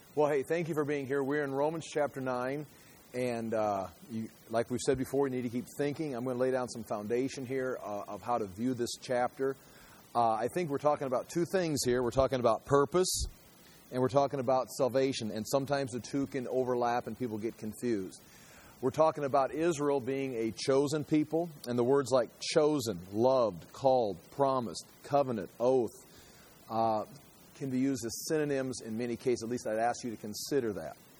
Well, hey, thank you for being here. We're in Romans chapter 9, and like we've said before, we need to keep thinking. I'm going to lay down some foundation here of how to view this chapter. I think we're talking about two things here. We're talking about purpose, and we're talking about salvation, and sometimes the two can overlap and people get confused. We're talking about Israel being a chosen people, and the words like chosen, loved, called, promised, covenant, oath, can be used as synonyms in many cases. At least I'd ask you to consider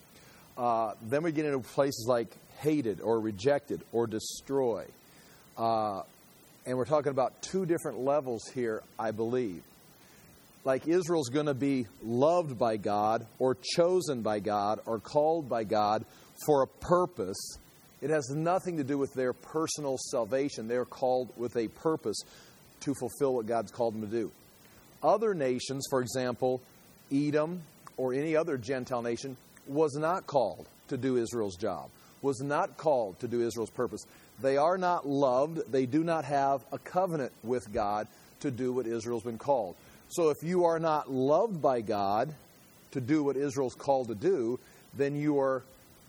that. Then we get into places like hated or rejected or destroy. And we're talking about two different levels here, I believe. Like Israel's going to be loved by God or chosen by God or called by God for a purpose. It has nothing to do with their personal salvation. They're called with a purpose to fulfill what God's called them to do. Other nations, for example, Edom or any other Gentile nation, was not called to do Israel's job, was not called to do Israel's purpose. They are not loved. They do not have a covenant with God to do what Israel's been called. So if you are not loved by God to do what Israel's called to do, then you are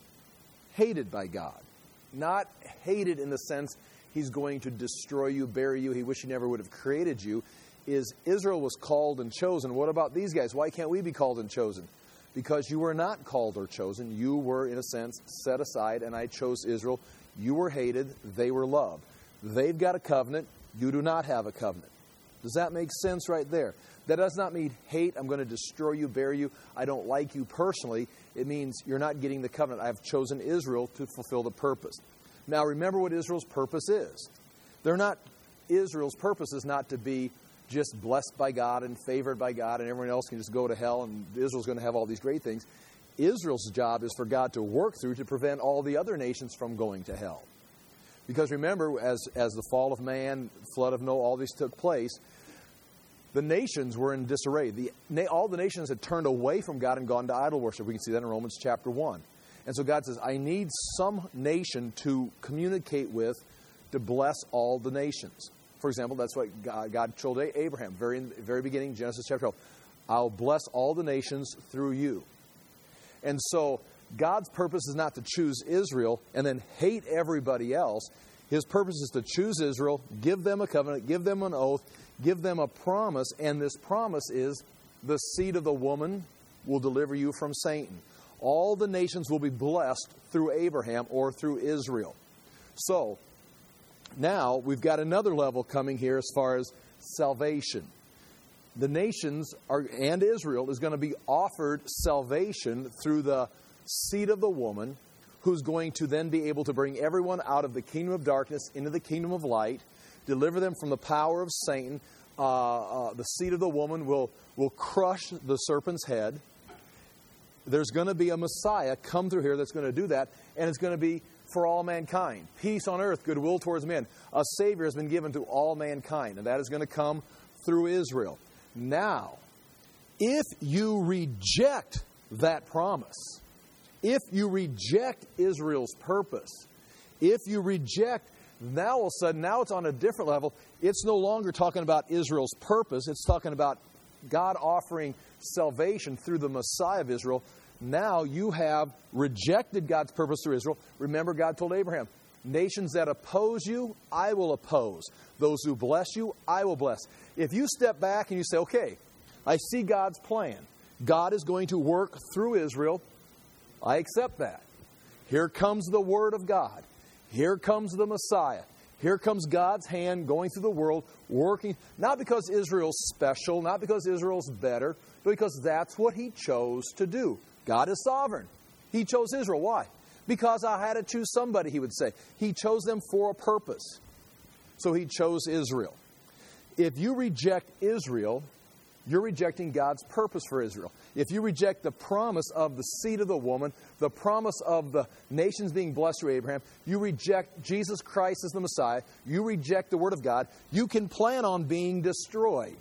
hated by God. Not hated in the sense He's going to destroy you, bury you, He wished He never would have created you. Is Israel was called and chosen. What about these guys? Why can't we be called and chosen? Because you were not called or chosen. You were, in a sense, set aside, and I chose Israel. You were hated. They were loved. They've got a covenant. You do not have a covenant. Does that make sense right there? That does not mean hate. I'm going to destroy you, bury you. I don't like you personally. It means you're not getting the covenant. I have chosen Israel to fulfill the purpose. Now, remember what Israel's purpose is. Israel's purpose is not to be just blessed by God and favored by God and everyone else can just go to hell and Israel's going to have all these great things. Israel's job is for God to work through to prevent all the other nations from going to hell. Because remember, as the fall of man, flood of Noah, all these took place, the nations were in disarray. All the nations had turned away from God and gone to idol worship. We can see that in Romans chapter 1. And so God says, I need some nation to communicate with to bless all the nations. For example, that's what God told Abraham, very beginning, Genesis chapter 12. I'll bless all the nations through you. And so God's purpose is not to choose Israel and then hate everybody else. His purpose is to choose Israel, give them a covenant, give them an oath, give them a promise, and this promise is the seed of the woman will deliver you from Satan. All the nations will be blessed through Abraham or through Israel. So, now, we've got another level coming here as far as salvation. The nations and Israel is going to be offered salvation through the seed of the woman, who's going to then be able to bring everyone out of the kingdom of darkness into the kingdom of light, deliver them from the power of Satan. The seed of the woman will crush the serpent's head. There's going to be a Messiah come through here that's going to do that, and it's going to be for all mankind. Peace on earth, goodwill towards men. A Savior has been given to all mankind, and that is going to come through Israel. Now, if you reject that promise, if you reject Israel's purpose, if you reject, now all of a sudden, now it's on a different level. It's no longer talking about Israel's purpose. It's talking about God offering salvation through the Messiah of Israel. Now you have rejected God's purpose through Israel. Remember, God told Abraham, nations that oppose you, I will oppose. Those who bless you, I will bless. If you step back and you say, okay, I see God's plan. God is going to work through Israel. I accept that. Here comes the Word of God. Here comes the Messiah. Here comes God's hand going through the world, working, not because Israel's special, not because Israel's better, but because that's what He chose to do. God is sovereign. He chose Israel. Why? Because I had to choose somebody, He would say. He chose them for a purpose. So He chose Israel. If you reject Israel, you're rejecting God's purpose for Israel. If you reject the promise of the seed of the woman, the promise of the nations being blessed through Abraham, you reject Jesus Christ as the Messiah, you reject the Word of God, you can plan on being destroyed.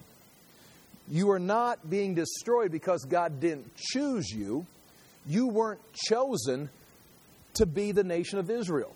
You are not being destroyed because God didn't choose you. You weren't chosen to be the nation of Israel.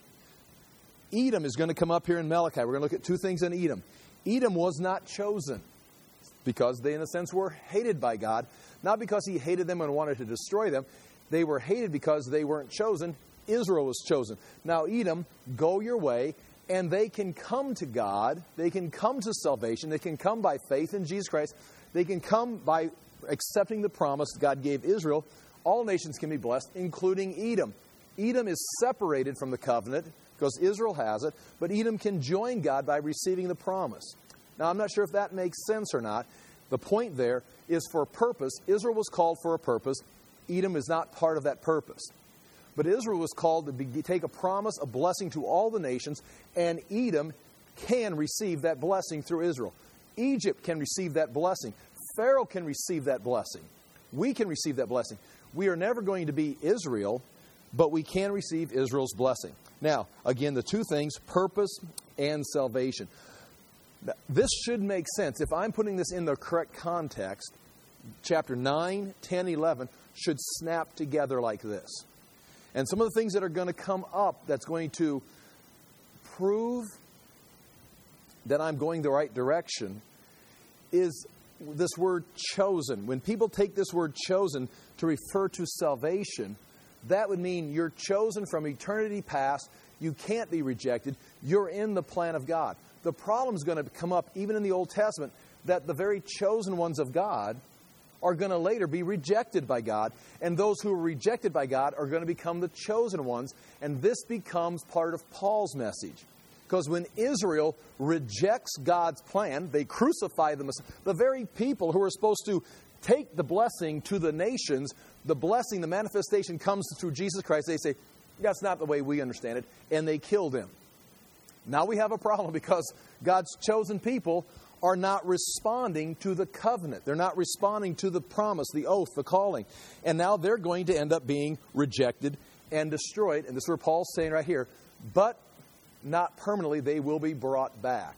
Edom is going to come up here in Malachi. We're going to look at two things in Edom. Edom was not chosen. because they, in a sense, were hated by God. Not because he hated them and wanted to destroy them. They were hated because they weren't chosen. Israel was chosen. Now, Edom, go your way, and they can come to God. They can come to salvation. They can come by faith in Jesus Christ. They can come by accepting the promise God gave Israel. All nations can be blessed, including Edom. Edom is separated from the covenant because Israel has it, but Edom can join God by receiving the promise. Now, I'm not sure if that makes sense or not. The point there is for a purpose. Israel was called for a purpose. Edom is not part of that purpose. But Israel was called to take a promise, a blessing to all the nations, and Edom can receive that blessing through Israel. Egypt can receive that blessing. Pharaoh can receive that blessing. We can receive that blessing. We are never going to be Israel, but we can receive Israel's blessing. Now, again, the two things, purpose and salvation. This should make sense. If I'm putting this in the correct context, chapter 9, 10, 11 should snap together like this. And some of the things that are going to come up that's going to prove that I'm going the right direction is this word chosen. When people take this word chosen to refer to salvation, that would mean you're chosen from eternity past. You can't be rejected. You're in the plan of God. The problem is going to come up even in the Old Testament that the very chosen ones of God are going to later be rejected by God. And those who are rejected by God are going to become the chosen ones. And this becomes part of Paul's message. Because when Israel rejects God's plan, they crucify the Messiah. The very people who are supposed to take the blessing to the nations, the blessing, the manifestation comes through Jesus Christ. They say, that's not the way we understand it. And they killed him. Now we have a problem because God's chosen people are not responding to the covenant. They're not responding to the promise, the oath, the calling. And now they're going to end up being rejected and destroyed. And this is where Paul's saying right here, but not permanently, they will be brought back.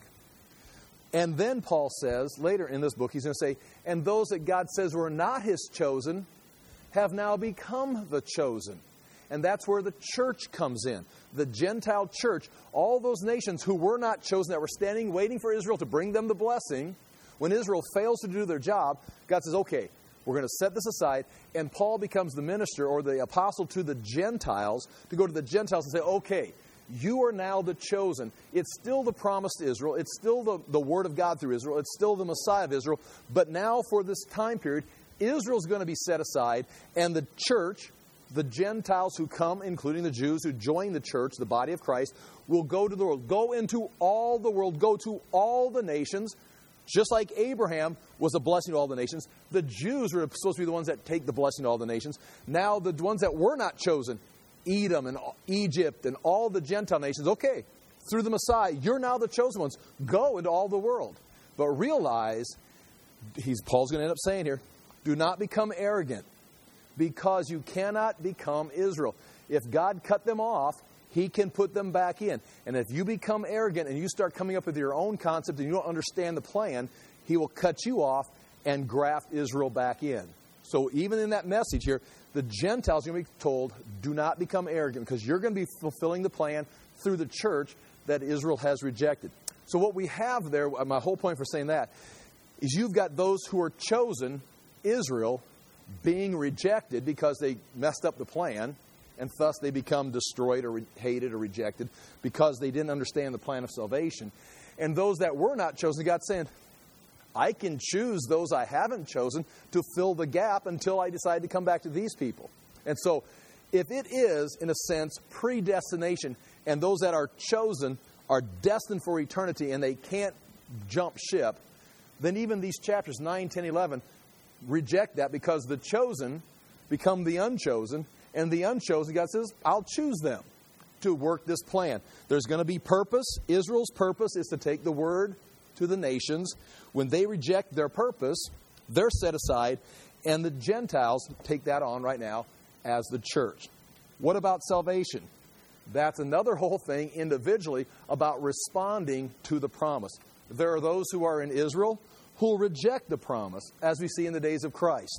And then Paul says, later in this book, he's going to say, and those that God says were not his chosen have now become the chosen. And that's where the church comes in. The Gentile church, all those nations who were not chosen, that were standing, waiting for Israel to bring them the blessing. When Israel fails to do their job, God says, okay, we're going to set this aside. And Paul becomes the minister or the apostle to the Gentiles to go to the Gentiles and say, okay, you are now the chosen. It's still the promise to Israel. It's still the word of God through Israel. It's still the Messiah of Israel. But now for this time period, Israel's going to be set aside, and the church, the Gentiles who come, including the Jews who join the church, the body of Christ, will go to the world. Go into all the world. Go to all the nations. Just like Abraham was a blessing to all the nations. The Jews were supposed to be the ones that take the blessing to all the nations. Now the ones that were not chosen, Edom and Egypt and all the Gentile nations, okay, through the Messiah, you're now the chosen ones. Go into all the world. But realize, Paul's going to end up saying here, do not become arrogant, because you cannot become Israel. If God cut them off, he can put them back in. And if you become arrogant and you start coming up with your own concept and you don't understand the plan, he will cut you off and graft Israel back in. So even in that message here, the Gentiles are going to be told, do not become arrogant, because you're going to be fulfilling the plan through the church that Israel has rejected. So what we have there, my whole point for saying that, is you've got those who are chosen, Israel, being rejected because they messed up the plan, and thus they become destroyed or hated or rejected because they didn't understand the plan of salvation. And those that were not chosen, God's saying, I can choose those I haven't chosen to fill the gap until I decide to come back to these people. And so if it is, in a sense, predestination, and those that are chosen are destined for eternity and they can't jump ship, then even these chapters 9, 10, 11 reject that, because the chosen become the unchosen, and the unchosen, God says, I'll choose them to work this plan. There's going to be purpose. Israel's purpose is to take the word to the nations. When they reject their purpose, they're set aside, and the Gentiles take that on right now as the church. What about salvation? That's another whole thing individually about responding to the promise. There are those who are in Israel who will reject the promise, as we see in the days of Christ.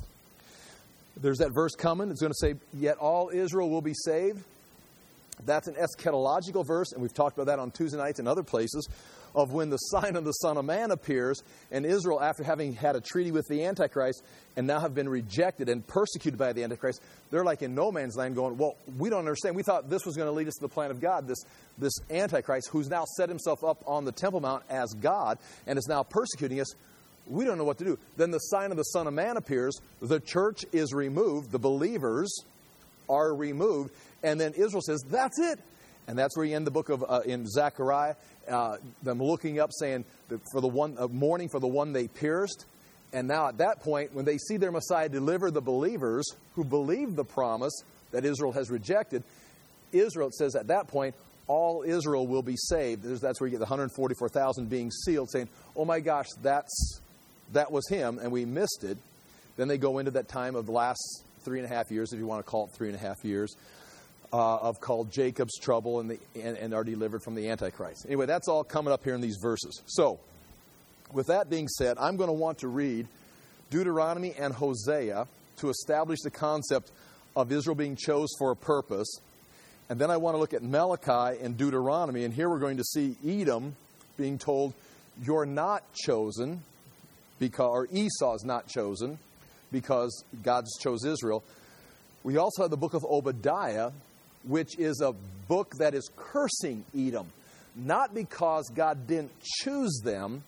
There's that verse coming. It's going to say, yet all Israel will be saved. That's an eschatological verse, and we've talked about that on Tuesday nights and other places. of when the sign of the Son of Man appears, and Israel, after having had a treaty with the Antichrist and now have been rejected and persecuted by the Antichrist, they're like in no man's land going, well, we don't understand. We thought this was going to lead us to the plan of God, this Antichrist who's now set himself up on the Temple Mount as God and is now persecuting us. We don't know what to do. Then the sign of the Son of Man appears. The church is removed. The believers are removed. And then Israel says, that's it. And that's where you end the book of in Zechariah, them looking up, saying, for the one mourning for the one they pierced. And now at that point, when they see their Messiah deliver the believers who believe the promise that Israel has rejected, Israel, it says at that point, all Israel will be saved. That's where you get the 144,000 being sealed, saying, oh my gosh, that was him, and we missed it. Then they go into that time of the last 3.5 years, if you want to call it 3.5 years, of called Jacob's trouble, and are delivered from the Antichrist. Anyway, that's all coming up here in these verses. So, with that being said, I'm going to want to read Deuteronomy and Hosea to establish the concept of Israel being chosen for a purpose. And then I want to look at Malachi and Deuteronomy, and here we're going to see Edom being told, you're not chosen, or Esau is not chosen, because God's chose Israel. We also have the book of Obadiah, which is a book that is cursing Edom. Not because God didn't choose them.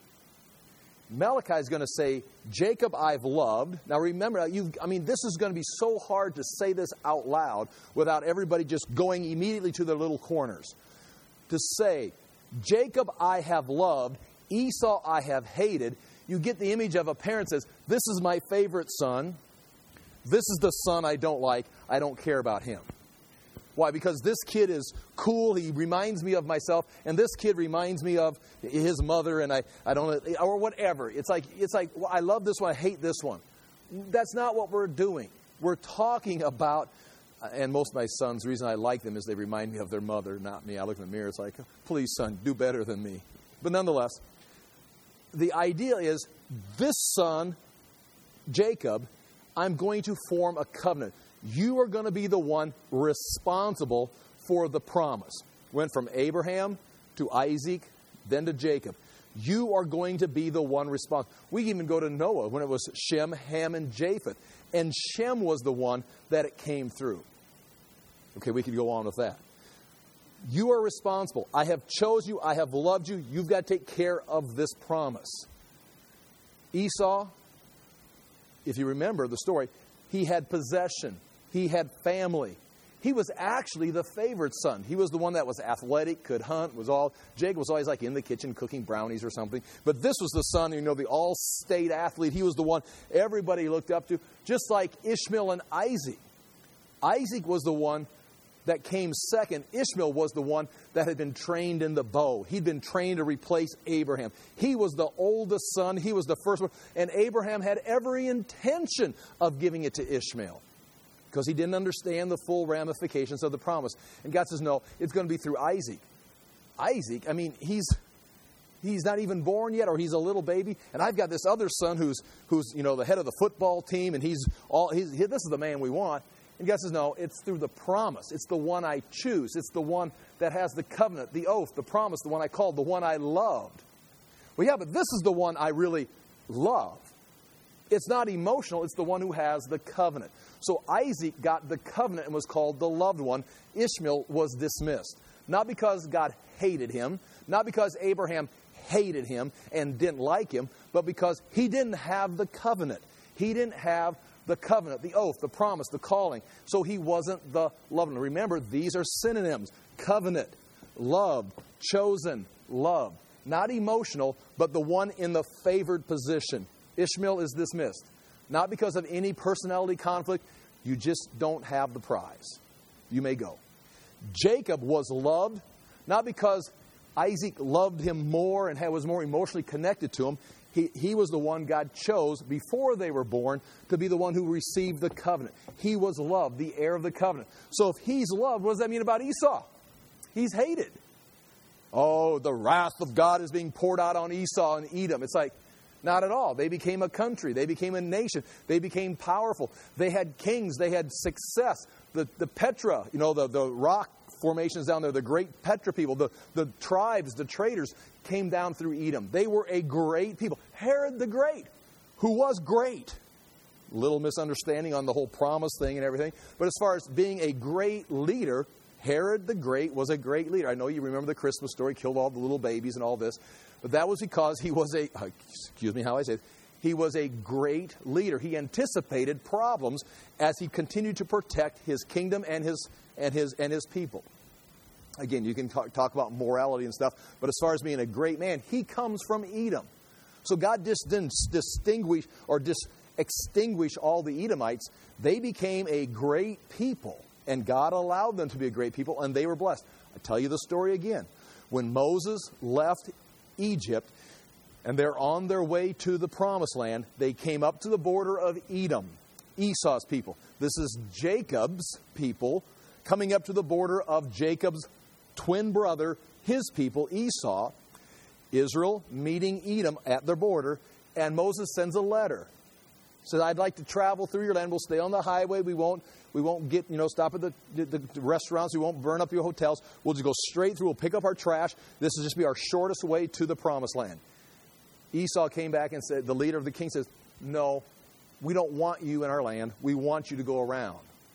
Malachi is going to say, Jacob I've loved. Now remember, this is going to be so hard to say this out loud without everybody just going immediately to their little corners. To say, Jacob I have loved, Esau I have hated. You get the image of a parent says, this is my favorite son. This is the son I don't like. I don't care about him. Why? Because this kid is cool. He reminds me of myself. And this kid reminds me of his mother. And I don't, or whatever. It's like, well, I love this one. I hate this one. That's not what we're doing. We're talking about, and most of my sons, the reason I like them is they remind me of their mother, not me. I look in the mirror. It's like, please, son, do better than me. But nonetheless, the idea is this son, Jacob, I'm going to form a covenant. You are going to be the one responsible for the promise. Went from Abraham to Isaac, then to Jacob. You are going to be the one responsible. We even go to Noah when it was Shem, Ham, and Japheth. And Shem was the one that it came through. Okay, we could go on with that. You are responsible. I have chosen you. I have loved you. You've got to take care of this promise. Esau, if you remember the story, he had possession. He had family. He was actually the favored son. He was the one that was athletic, could hunt, Jacob was always like in the kitchen cooking brownies or something. But this was the son, the all-state athlete. He was the one everybody looked up to, just like Ishmael and Isaac. Isaac was the one that came second. Ishmael was the one that had been trained in the bow. He'd been trained to replace Abraham. He was the oldest son. He was the first one. And Abraham had every intention of giving it to Ishmael because he didn't understand the full ramifications of the promise. And God says, no, it's going to be through Isaac. Isaac, he's not even born yet, or he's a little baby. And I've got this other son who's the head of the football team, and this is the man we want. And God says, no, it's through the promise. It's the one I choose. It's the one that has the covenant, the oath, the promise, the one I called, the one I loved. Well, yeah, but this is the one I really love. It's not emotional. It's the one who has the covenant. So Isaac got the covenant and was called the loved one. Ishmael was dismissed. Not because God hated him, not because Abraham hated him and didn't like him, but because he didn't have the covenant. He didn't have the covenant, the oath, the promise, the calling. So he wasn't the loved one. Remember, these are synonyms. Covenant, loved, chosen, loved. Not emotional, but the one in the favored position. Ishmael is dismissed. Not because of any personality conflict. You just don't have the prize. You may go. Jacob was loved, not because Isaac loved him more and was more emotionally connected to him. He was the one God chose before they were born to be the one who received the covenant. He was loved, the heir of the covenant. So if he's loved, what does that mean about Esau? He's hated. Oh, the wrath of God is being poured out on Esau and Edom. It's like, not at all. They became a country. They became a nation. They became powerful. They had kings. They had success. The Petra, the rock formations down there. The great Petra people, the tribes, the traders came down through Edom. They were a great people. Herod the Great, who was great. Little misunderstanding on the whole promise thing and everything. But as far as being a great leader, Herod the Great was a great leader. I know you remember the Christmas story, killed all the little babies and all this. But that was because he was he was a great leader. He anticipated problems as he continued to protect his kingdom and his people. Again, you can talk about morality and stuff, but as far as being a great man, he comes from Edom. So God just didn't distinguish or extinguish all the Edomites. They became a great people, and God allowed them to be a great people, and they were blessed. I tell you the story again. When Moses left Egypt, and they're on their way to the promised land, they came up to the border of Edom, Esau's people. This is Jacob's people coming up to the border of Jacob's twin brother, his people, Esau. Israel meeting Edom at their border, and Moses sends a letter. Says, I'd like to travel through your land. We'll stay on the highway. We won't get, stop at the restaurants. We won't burn up your hotels. We'll just go straight through. We'll pick up our trash. This will just be our shortest way to the promised land. Esau came back and said, the leader of the king says, no, we don't want you in our land. We want you to go around.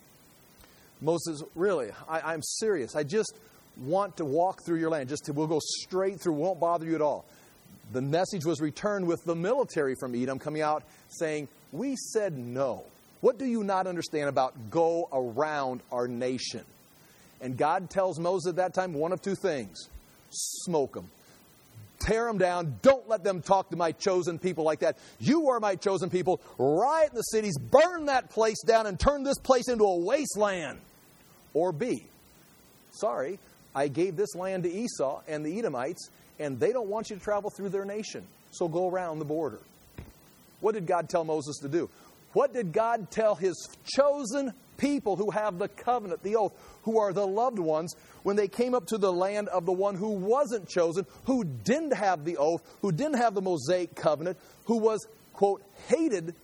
Moses, really, I'm serious. I just want to walk through your land. We'll go straight through. Won't bother you at all. The message was returned with the military from Edom coming out saying, we said no. What do you not understand about go around our nation? And God tells Moses at that time one of two things. Smoke them. Tear them down. Don't let them talk to my chosen people like that. You are my chosen people. Riot in the cities. Burn that place down and turn this place into a wasteland. Or B, sorry, I gave this land to Esau and the Edomites, and they don't want you to travel through their nation. So go around the border. What did God tell Moses to do? What did God tell his chosen people who have the covenant, the oath, who are the loved ones, when they came up to the land of the one who wasn't chosen, who didn't have the oath, who didn't have the Mosaic covenant, who was, quote, hated?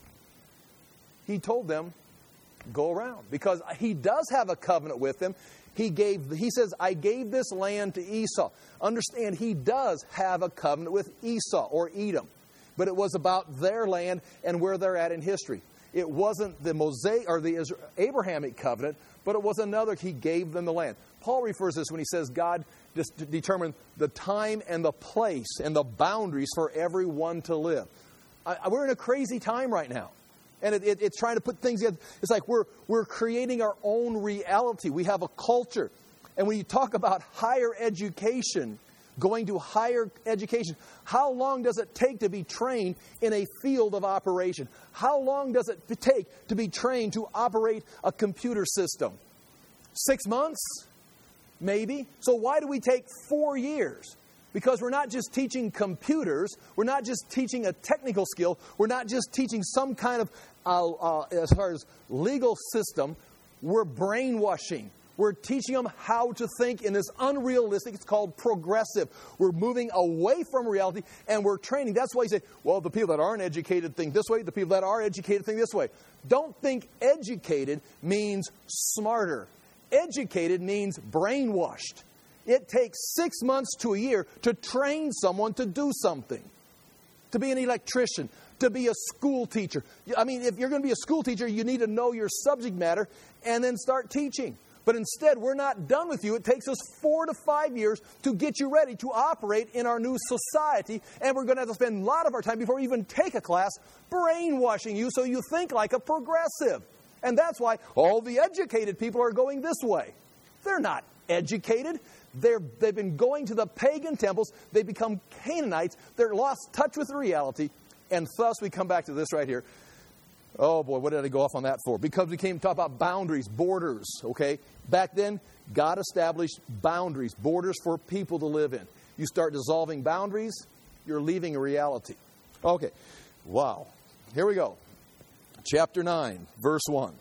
He told them, go around. Because he does have a covenant with them. He says, I gave this land to Esau. Understand, he does have a covenant with Esau or Edom. But it was about their land and where they're at in history. It wasn't the Mosaic or the Abrahamic covenant, but it was another. He gave them the land. Paul refers to this when he says God just determined the time and the place and the boundaries for everyone to live. We're in a crazy time right now. And it's trying to put things in. It's like we're creating our own reality. We have a culture. And when you talk about higher education, going to higher education, how long does it take to be trained in a field of operation? How long does it take to be trained to operate a computer system? 6 months? Maybe. So why do we take 4 years? Because we're not just teaching computers. We're not just teaching a technical skill. We're not just teaching some kind of, as far as legal system, we're brainwashing. We're teaching them how to think in this unrealistic, it's called progressive. We're moving away from reality and we're training. That's why you say, well, the people that aren't educated think this way. The people that are educated think this way. Don't think educated means smarter. Educated means brainwashed. It takes 6 months to a year to train someone to do something. To be an electrician, to be a school teacher. I mean, if you're going to be a school teacher, you need to know your subject matter and then start teaching. But instead, we're not done with you. It takes us 4 to 5 years to get you ready to operate in our new society. And we're going to have to spend a lot of our time before we even take a class brainwashing you so you think like a progressive. And that's why all the educated people are going this way. They're not educated. They've been going to the pagan temples. They become Canaanites. They're lost touch with reality. And thus we come back to this right here. Oh boy, what did I go off on that for? Because we came to talk about boundaries, borders, okay? Back then, God established boundaries, borders for people to live in. You start dissolving boundaries, you're leaving a reality. Okay, wow. Here we go. Chapter 9, verse 1.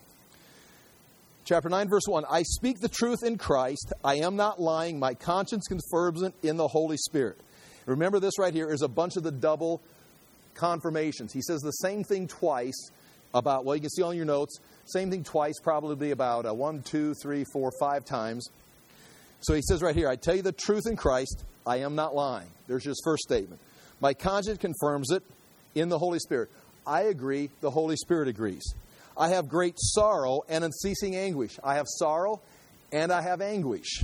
Chapter 9, verse 1. I speak the truth in Christ. I am not lying. My conscience confirms it in the Holy Spirit. Remember this right here is a bunch of the double confirmations. He says the same thing twice about, well, you can see on your notes, same thing twice, probably about 1, 2, 3, 4, 5 times. So he says right here, I tell you the truth in Christ, I am not lying. There's his first statement. My conscience confirms it in the Holy Spirit. I agree, the Holy Spirit agrees. I have great sorrow and unceasing anguish. I have sorrow and I have anguish.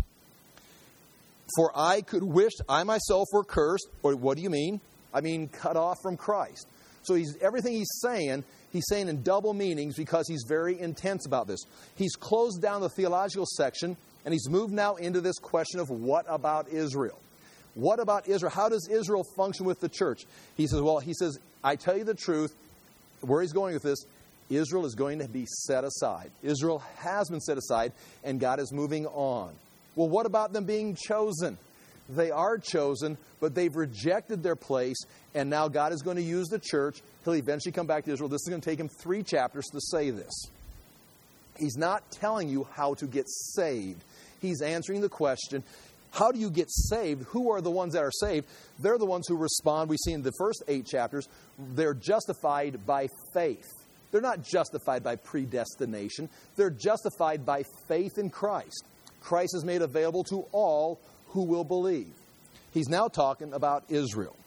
For I could wish I myself were cursed. Or what do you mean? I mean cut off from Christ. So everything he's saying in double meanings because he's very intense about this. He's closed down the theological section and he's moved now into this question of what about Israel? What about Israel? How does Israel function with the church? He says, I tell you the truth. Where he's going with this, Israel is going to be set aside. Israel has been set aside, and God is moving on. Well, what about them being chosen? They are chosen, but they've rejected their place, and now God is going to use the church. He'll eventually come back to Israel. This is going to take him 3 chapters to say this. He's not telling you how to get saved. He's answering the question, how do you get saved? Who are the ones that are saved? They're the ones who respond. We see in the first 8 chapters, they're justified by faith. They're not justified by predestination. They're justified by faith in Christ. Christ is made available to all who will believe. He's now talking about Israel.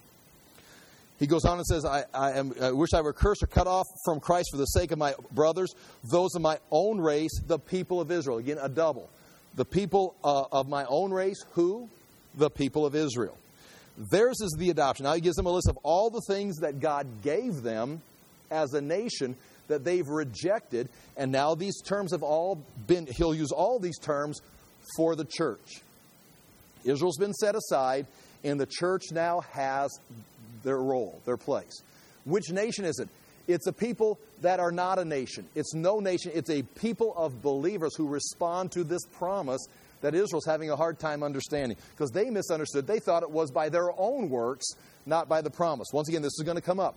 He goes on and says, I wish I were cursed or cut off from Christ for the sake of my brothers, those of my own race, the people of Israel. Again, a double. The people of my own race, who? The people of Israel. Theirs is the adoption. Now he gives them a list of all the things that God gave them as a nation that they've rejected. And now these terms have all been, he'll use all these terms for the church. Israel's been set aside, and the church now has their role, their place. Which nation is it? It's a people that are not a nation. It's no nation. It's a people of believers who respond to this promise that Israel's having a hard time understanding. Because they misunderstood. They thought it was by their own works, not by the promise. Once again, this is going to come up.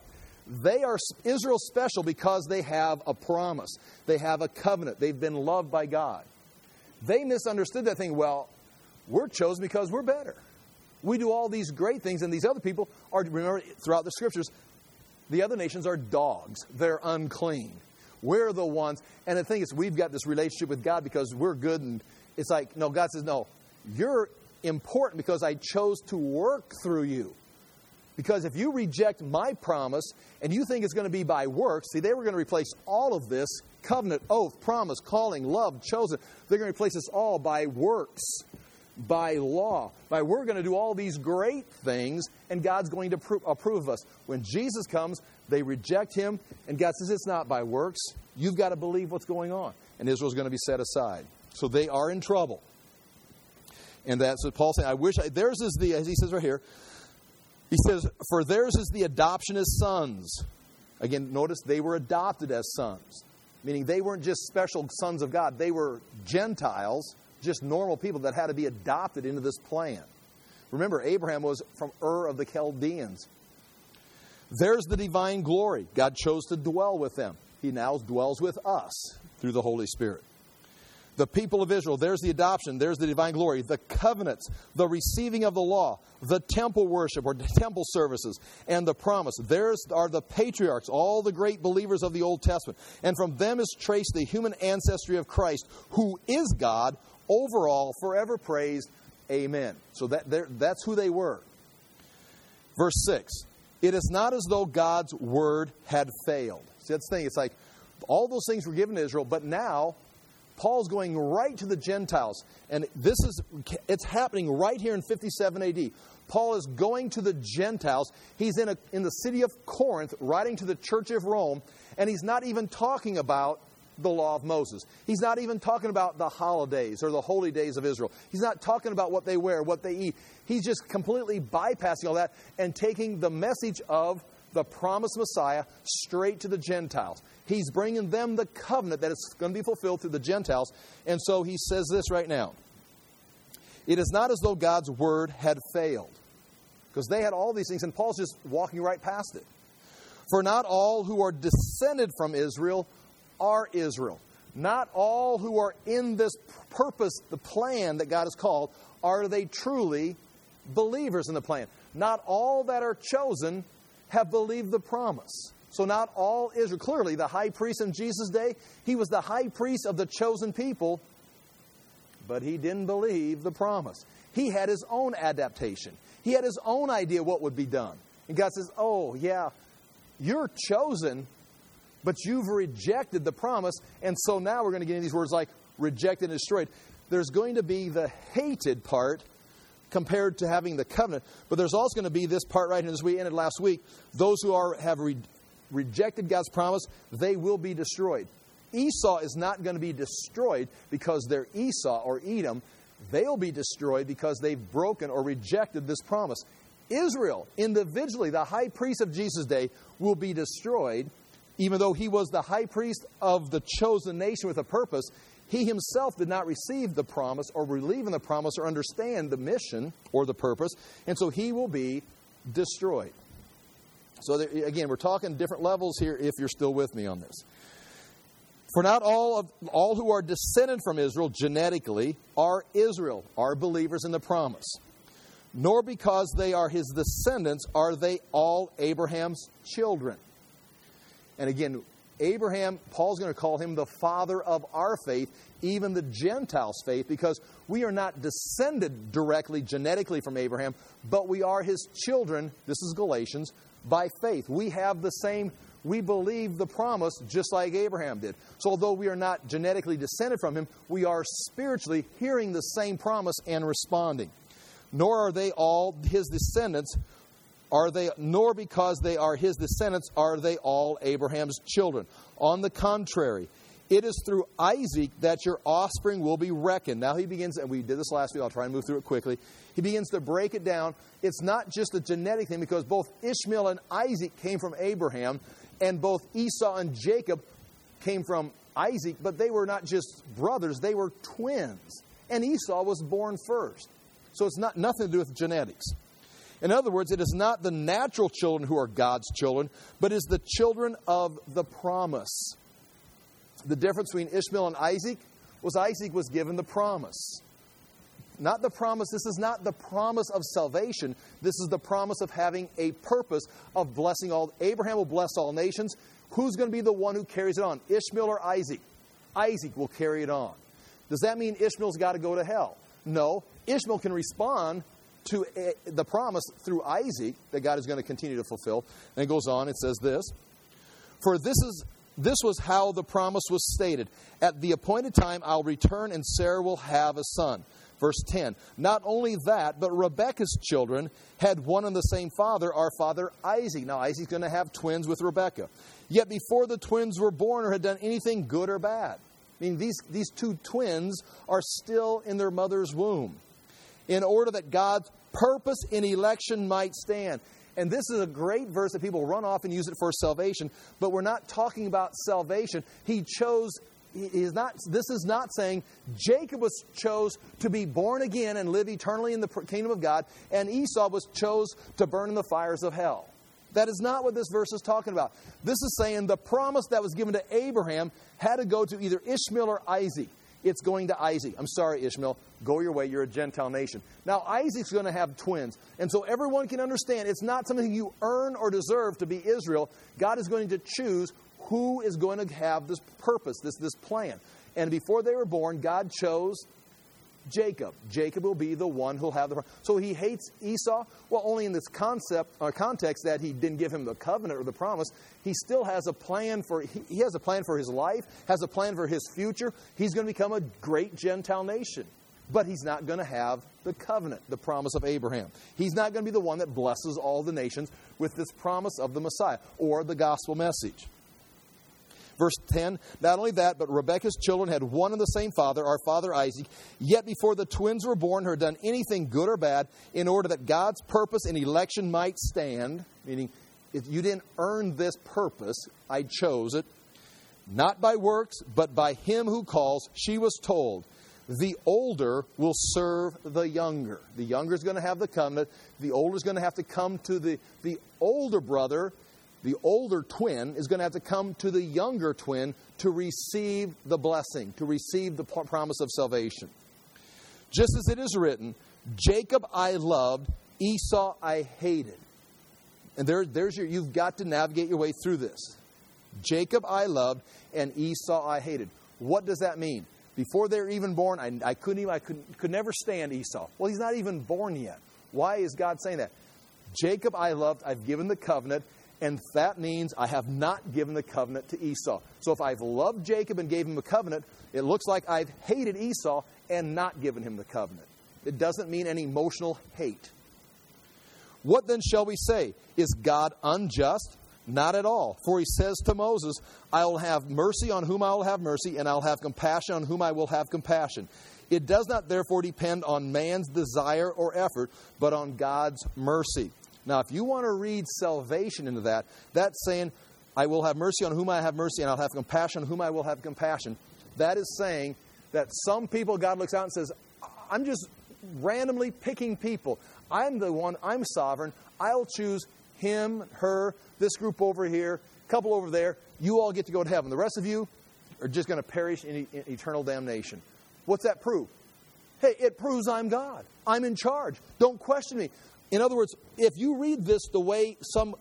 Israel's special because they have a promise. They have a covenant. They've been loved by God. They misunderstood that thing. Well, we're chosen because we're better. We do all these great things, and these other people are, remember, throughout the Scriptures, the other nations are dogs. They're unclean. We're the ones. And the thing is, we've got this relationship with God because we're good. And it's like, no, God says, no, you're important because I chose to work through you. Because if you reject my promise and you think it's going to be by works, see, they were going to replace all of this, covenant, oath, promise, calling, love, chosen. They're going to replace this all by works, by law. By we're going to do all these great things, and God's going to approve of us. When Jesus comes, they reject him, and God says it's not by works. You've got to believe what's going on. And Israel's going to be set aside. So they are in trouble. And that's what Paul's saying. Theirs is as he says right here, he says, for theirs is the adoption as sons. Again, notice they were adopted as sons. Meaning they weren't just special sons of God. They were Gentiles, just normal people that had to be adopted into this plan. Remember, Abraham was from Ur of the Chaldeans. There's the divine glory. God chose to dwell with them. He now dwells with us through the Holy Spirit. The people of Israel, there's the adoption, there's the divine glory, the covenants, the receiving of the law, the temple worship or temple services, and the promise. Theirs are the patriarchs, all the great believers of the Old Testament. And from them is traced the human ancestry of Christ, who is God, over all, forever praised. Amen. So that's who they were. Verse 6. It is not as though God's word had failed. See, that's the thing. It's like all those things were given to Israel, but now Paul's going right to the Gentiles. And it's happening right here in 57 AD. Paul is going to the Gentiles. He's in the city of Corinth, writing to the church of Rome, and he's not even talking about the law of Moses. He's not even talking about the holidays or the holy days of Israel. He's not talking about what they wear, what they eat. He's just completely bypassing all that and taking the message of the promised Messiah straight to the Gentiles. He's bringing them the covenant that is going to be fulfilled through the Gentiles. And so he says this right now. It is not as though God's word had failed. Because they had all these things, and Paul's just walking right past it. For not all who are descended from Israel are Israel. Not all who are in this purpose, the plan that God has called, are they truly believers in the plan. Not all that are chosen have believed the promise. So not all Israel. Clearly, the high priest in Jesus' day, he was the high priest of the chosen people, but he didn't believe the promise. He had his own adaptation. He had his own idea what would be done. And God says, oh, yeah, you're chosen, but you've rejected the promise. And so now we're going to get into these words like rejected and destroyed. There's going to be the hated part compared to having the covenant. But there's also going to be this part right here, as we ended last week. Those who have rejected God's promise, they will be destroyed. Esau is not going to be destroyed because they're Esau or Edom. They'll be destroyed because they've broken or rejected this promise. Israel, individually, the high priest of Jesus' day, will be destroyed. Even though he was the high priest of the chosen nation with a purpose, he himself did not receive the promise or believe in the promise or understand the mission or the purpose. And so he will be destroyed. So again, we're talking different levels here if you're still with me on this. For not all who are descended from Israel genetically are Israel, are believers in the promise. Nor because they are his descendants are they all Abraham's children. And again, Abraham, Paul's going to call him the father of our faith, even the Gentiles' faith, because we are not descended directly, genetically from Abraham, but we are his children, this is Galatians, by faith. We have the same, we believe the promise just like Abraham did. So although we are not genetically descended from him, we are spiritually hearing the same promise and responding. Nor are they all his descendants, nor because they are his descendants are they all Abraham's children. On the contrary, it is through Isaac that your offspring will be reckoned. Now he begins, and we did this last week, I'll try and move through it quickly. He begins to break it down. It's not just a genetic thing, because both Ishmael and Isaac came from Abraham, and both Esau and Jacob came from Isaac, but they were not just brothers, they were twins. And Esau was born first. So it's nothing to do with genetics. In other words, it is not the natural children who are God's children, but is the children of the promise. The difference between Ishmael and Isaac was given the promise. Not the promise. This is not the promise of salvation. This is the promise of having a purpose of blessing all. Abraham will bless all nations. Who's going to be the one who carries it on? Ishmael or Isaac? Isaac will carry it on. Does that mean Ishmael's got to go to hell? No. Ishmael can respond to the promise through Isaac that God is going to continue to fulfill. And it goes on, it says this, for this was how the promise was stated. At the appointed time I'll return and Sarah will have a son. Verse 10, not only that, but Rebekah's children had one and the same father, our father Isaac. Now Isaac's going to have twins with Rebekah. Yet before the twins were born or had done anything good or bad. I mean, these two twins are still in their mother's womb, in order that God's purpose in election might stand. And this is a great verse that people run off and use it for salvation, but we're not talking about salvation. This is not saying Jacob chose to be born again and live eternally in the kingdom of God, and Esau chose to burn in the fires of hell. That is not what this verse is talking about. This is saying the promise that was given to Abraham had to go to either Ishmael or Isaac. It's going to Isaac. I'm sorry, Ishmael. Go your way. You're a Gentile nation. Now, Isaac's going to have twins. And so everyone can understand it's not something you earn or deserve to be Israel. God is going to choose who is going to have this purpose, this plan. And before they were born, God chose Jacob. Jacob will be the one who'll have the... So he hates Esau? Well, only in this context that he didn't give him the covenant or the promise. He still has a plan for... He has a plan for his life, has a plan for his future. He's going to become a great Gentile nation. But he's not going to have the covenant, the promise of Abraham. He's not going to be the one that blesses all the nations with this promise of the Messiah or the gospel message. Verse 10, not only that, but Rebekah's children had one and the same father, our father Isaac. Yet before the twins were born, or had done anything good or bad, in order that God's purpose in election might stand, meaning if you didn't earn this purpose, I chose it, not by works, but by him who calls, she was told, the older will serve the younger. The younger is going to have the covenant. The older is going to have to come to the older brother. The older twin is going to have to come to the younger twin to receive the blessing, to receive the promise of salvation. Just as it is written, Jacob I loved, Esau I hated. And you've got to navigate your way through this. Jacob I loved and Esau I hated. What does that mean? Before they're even born, I could never stand Esau. Well, he's not even born yet. Why is God saying that? Jacob I loved, I've given the covenant, and that means I have not given the covenant to Esau. So if I've loved Jacob and gave him a covenant, it looks like I've hated Esau and not given him the covenant. It doesn't mean an emotional hate. What then shall we say? Is God unjust? Not at all. For he says to Moses, I will have mercy on whom I will have mercy, and I will have compassion on whom I will have compassion. It does not therefore depend on man's desire or effort, but on God's mercy. Now, if you want to read salvation into that, that's saying, I will have mercy on whom I have mercy, and I'll have compassion on whom I will have compassion. That is saying that some people, God looks out and says, I'm just randomly picking people. I'm the one, I'm sovereign. I'll choose him, her, this group over here, couple over there. You all get to go to heaven. The rest of you are just going to perish in eternal damnation. What's that prove? Hey, it proves I'm God. I'm in charge. Don't question me. In other words, if you read this the way some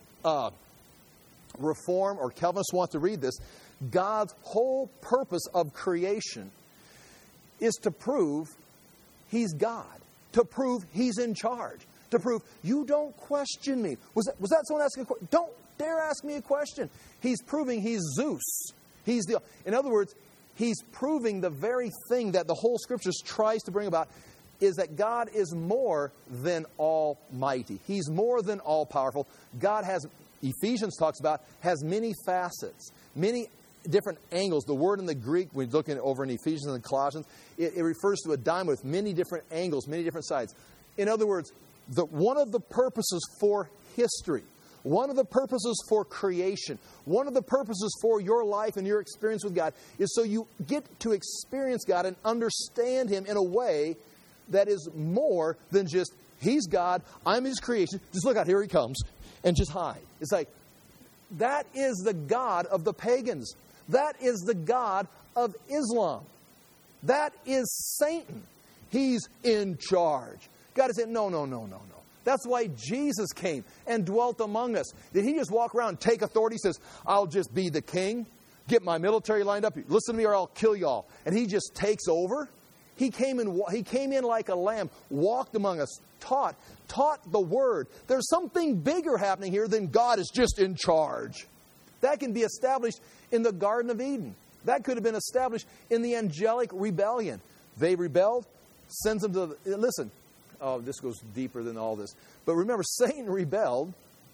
Reform or Calvinists want to read this, God's whole purpose of creation is to prove He's God, to prove He's in charge, to prove you don't question me. Was that someone asking a question? Don't dare ask me a question. He's proving He's Zeus. In other words, He's proving the very thing that the whole Scriptures tries to bring about, is that God is more than almighty. He's more than all-powerful. God has, Ephesians talks about, has many facets, many different angles. The word in the Greek, when you're looking over in Ephesians and Colossians, it refers to a diamond with many different angles, many different sides. In other words, one of the purposes for history, one of the purposes for creation, one of the purposes for your life and your experience with God is so you get to experience God and understand Him in a way that is more than just, He's God, I'm His creation, just look out, here He comes, and just hide. It's like, that is the God of the pagans. That is the God of Islam. That is Satan. He's in charge. God is saying, no. That's why Jesus came and dwelt among us. Did He just walk around and take authority? He says, I'll just be the king, get my military lined up, listen to me or I'll kill you all. And He just takes over? He came in like a lamb, walked among us, taught the Word. There's something bigger happening here than God is just in charge. That can be established in the Garden of Eden. That could have been established in the angelic rebellion. They rebelled, sends them to listen, this goes deeper than all this. But remember, Satan rebelled.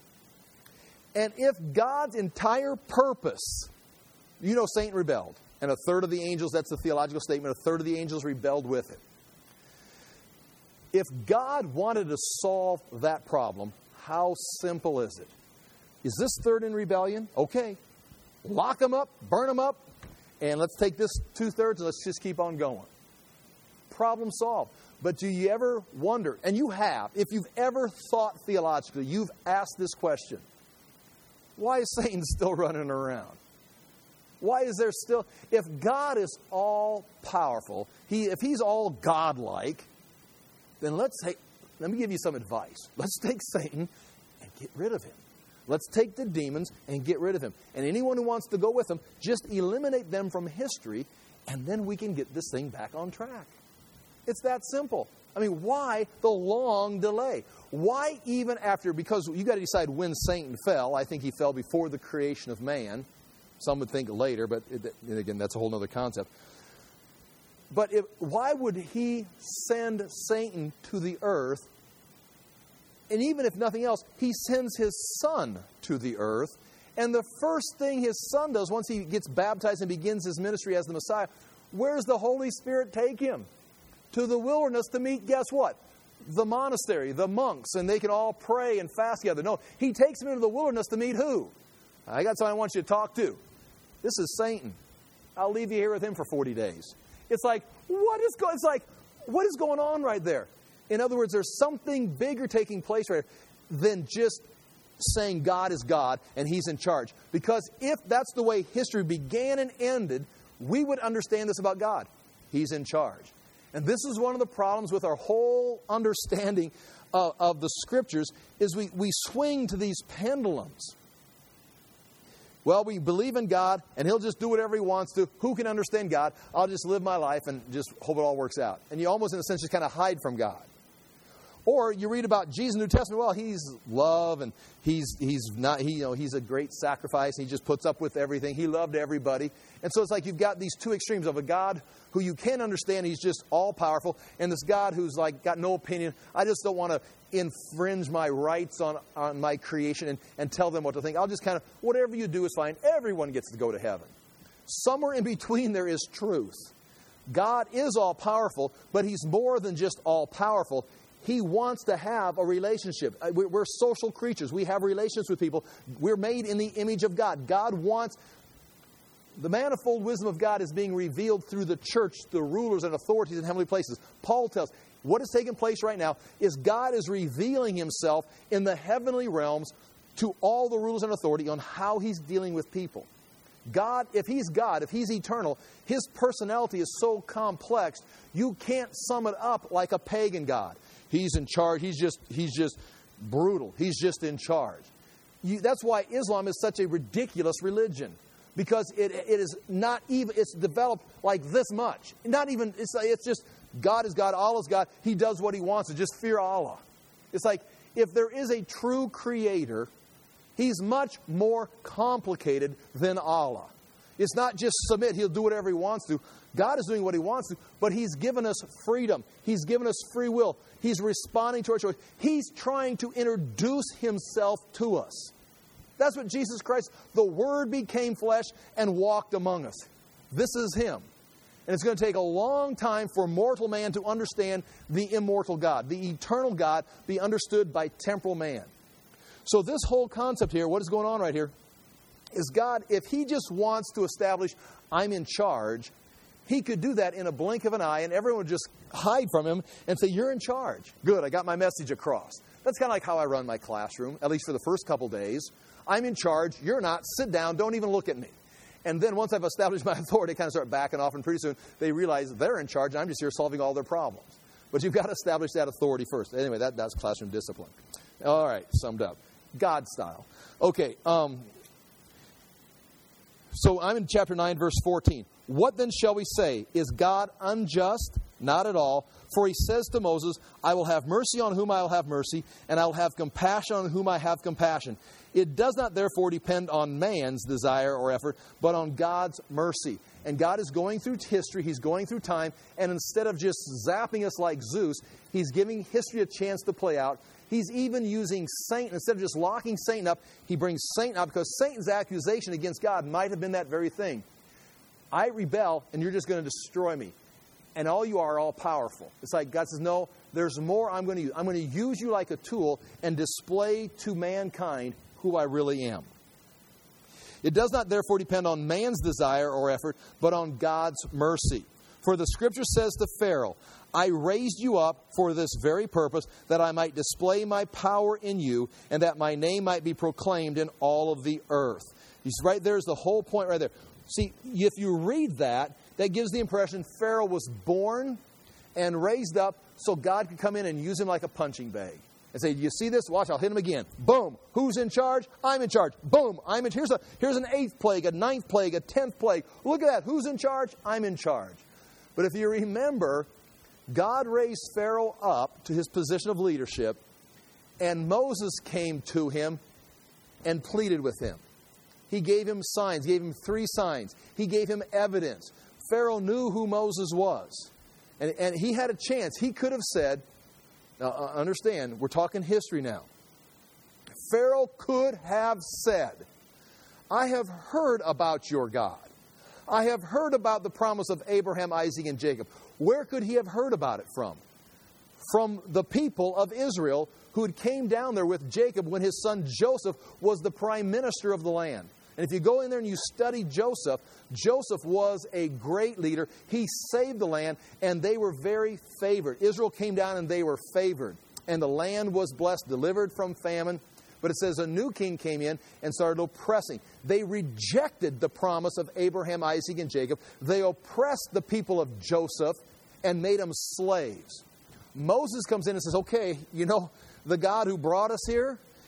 And if God's entire purpose, Satan rebelled. And a third of the angels, that's the theological statement, a third of the angels rebelled with it. If God wanted to solve that problem, how simple is it? Is this third in rebellion? Okay. Lock them up, burn them up, and let's take this 2/3 and let's just keep on going. Problem solved. But do you ever wonder, and you have, if you've ever thought theologically, you've asked this question, why is Satan still running around? Why is there still, if God is all-powerful, if He's all godlike, then let me give you some advice. Let's take Satan and get rid of him. Let's take the demons and get rid of him. And anyone who wants to go with him, just eliminate them from history, and then we can get this thing back on track. It's that simple. I mean, why the long delay? Why even after, because you got to decide when Satan fell. I think he fell before the creation of man. Some would think later, but again, that's a whole other concept. But why would He send Satan to the earth? And even if nothing else, He sends His Son to the earth. And the first thing His Son does, once He gets baptized and begins His ministry as the Messiah, where does the Holy Spirit take Him? To the wilderness to meet, guess what? The monastery, the monks, and they can all pray and fast together. No, He takes Him into the wilderness to meet who? I got someone I want you to talk to. This is Satan. I'll leave you here with him for 40 days. It's like, what is going on right there? In other words, there's something bigger taking place right here than just saying God is God and He's in charge. Because if that's the way history began and ended, we would understand this about God. He's in charge. And this is one of the problems with our whole understanding of the Scriptures, is we swing to these pendulums. Well, we believe in God, and He'll just do whatever He wants to. Who can understand God? I'll just live my life and just hope it all works out. And you almost, in a sense, just kind of hide from God. Or you read about Jesus in the New Testament. Well, He's love, and He's a great sacrifice. And He just puts up with everything. He loved everybody. And so it's like you've got these two extremes of a God who you can understand. He's just all-powerful. And this God who's like got no opinion. I just don't want to infringe my rights on my creation and tell them what to think. I'll just kind of, whatever you do is fine. Everyone gets to go to heaven. Somewhere in between there is truth. God is all-powerful, but He's more than just all-powerful. He wants to have a relationship. We're social creatures. We have relations with people. We're made in the image of God. God wants... The manifold wisdom of God is being revealed through the church, the rulers and authorities in heavenly places. Paul tells what is taking place right now is God is revealing Himself in the heavenly realms to all the rulers and authority on how He's dealing with people. God, if He's eternal, His personality is so complex, you can't sum it up like a pagan God. He's in charge. He's just brutal. He's just in charge. That's why Islam is such a ridiculous religion. Because it is not even, it's developed like this much. Not even, it's just, God is God, Allah is God. He does what He wants to. Just fear Allah. It's like, if there is a true creator, He's much more complicated than Allah. It's not just submit, He'll do whatever He wants to. God is doing what He wants to, but He's given us freedom. He's given us free will. He's responding to our choice. He's trying to introduce Himself to us. That's what Jesus Christ, the Word became flesh and walked among us. This is Him. And it's going to take a long time for mortal man to understand the immortal God. The eternal God be understood by temporal man. So this whole concept here, what is going on right here, is God, if He just wants to establish, I'm in charge, He could do that in a blink of an eye and everyone would just hide from Him and say, you're in charge. Good, I got my message across. That's kind of like how I run my classroom, at least for the first couple days. I'm in charge, you're not, sit down, don't even look at me. And then once I've established my authority, they kind of start backing off, and pretty soon they realize they're in charge, and I'm just here solving all their problems. But you've got to establish that authority first. Anyway, that's classroom discipline. All right, summed up. God style. Okay, so I'm in chapter 9, verse 14. What then shall we say? Is God unjust? Not at all. For He says to Moses, I will have mercy on whom I will have mercy, and I will have compassion on whom I have compassion. It does not therefore depend on man's desire or effort, but on God's mercy. And God is going through history, He's going through time, and instead of just zapping us like Zeus, He's giving history a chance to play out. He's even using Satan. Instead of just locking Satan up, He brings Satan up, because Satan's accusation against God might have been that very thing. I rebel, and you're just going to destroy me. And all you are all-powerful. It's like God says, no, there's more I'm going to use. I'm going to use you like a tool and display to mankind who I really am. It does not therefore depend on man's desire or effort, but on God's mercy. For the Scripture says to Pharaoh, I raised you up for this very purpose, that I might display my power in you, and that my name might be proclaimed in all of the earth. Right there's the whole point right there. See, if you read that, that gives the impression Pharaoh was born and raised up so God could come in and use him like a punching bag. And say, you see this? Watch, I'll hit him again. Boom. Who's in charge? I'm in charge. Boom. Here's an 8th plague, a 9th plague, a 10th plague. Look at that. Who's in charge? I'm in charge. But if you remember, God raised Pharaoh up to his position of leadership, and Moses came to him and pleaded with him. He gave him signs. He gave him 3 signs. He gave him evidence. Pharaoh knew who Moses was. And he had a chance. He could have said, now understand, we're talking history now. Pharaoh could have said, I have heard about your God. I have heard about the promise of Abraham, Isaac, and Jacob. Where could he have heard about it from? From the people of Israel who had came down there with Jacob when his son Joseph was the prime minister of the land. And if you go in there and you study Joseph, Joseph was a great leader. He saved the land, and they were very favored. Israel came down, and they were favored. And the land was blessed, delivered from famine. But it says a new king came in and started oppressing. They rejected the promise of Abraham, Isaac, and Jacob. They oppressed the people of Joseph and made them slaves. Moses comes in and says, okay, you know, the God who brought us here,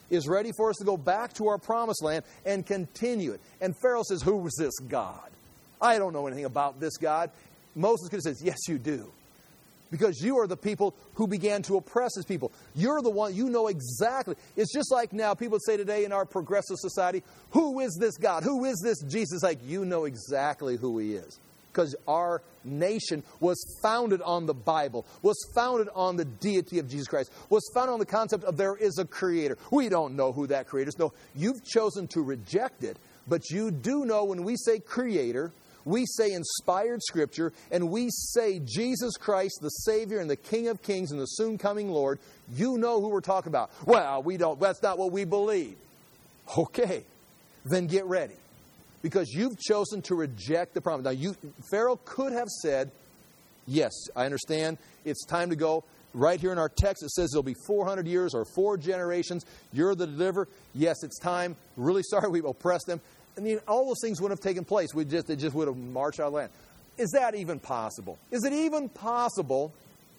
is ready for us to go back to our promised land and continue it. And Pharaoh says, who was this God? I don't know anything about this God. Moses could have said, yes, you do. Because you are the people who began to oppress his people. You're the one, you know exactly. It's just like now people say today in our progressive society, who is this God? Who is this Jesus? Like, you know exactly who he is. Because our nation was founded on the Bible, was founded on the deity of Jesus Christ, was founded on the concept of there is a creator. We don't know who that creator is. No, you've chosen to reject it, but you do know when we say creator, we say inspired Scripture, and we say Jesus Christ, the Savior and the King of Kings and the soon coming Lord, you know who we're talking about. Well, we don't. That's not what we believe. Okay, then get ready. Because you've chosen to reject the promise. Now, Pharaoh could have said, yes, I understand. It's time to go. Right here in our text, it says it'll be 400 years or 4 generations. You're the deliverer. Yes, it's time. Really sorry we've oppressed them. I mean, all those things would have taken place. They just would have marched out of the land. Is that even possible? Is it even possible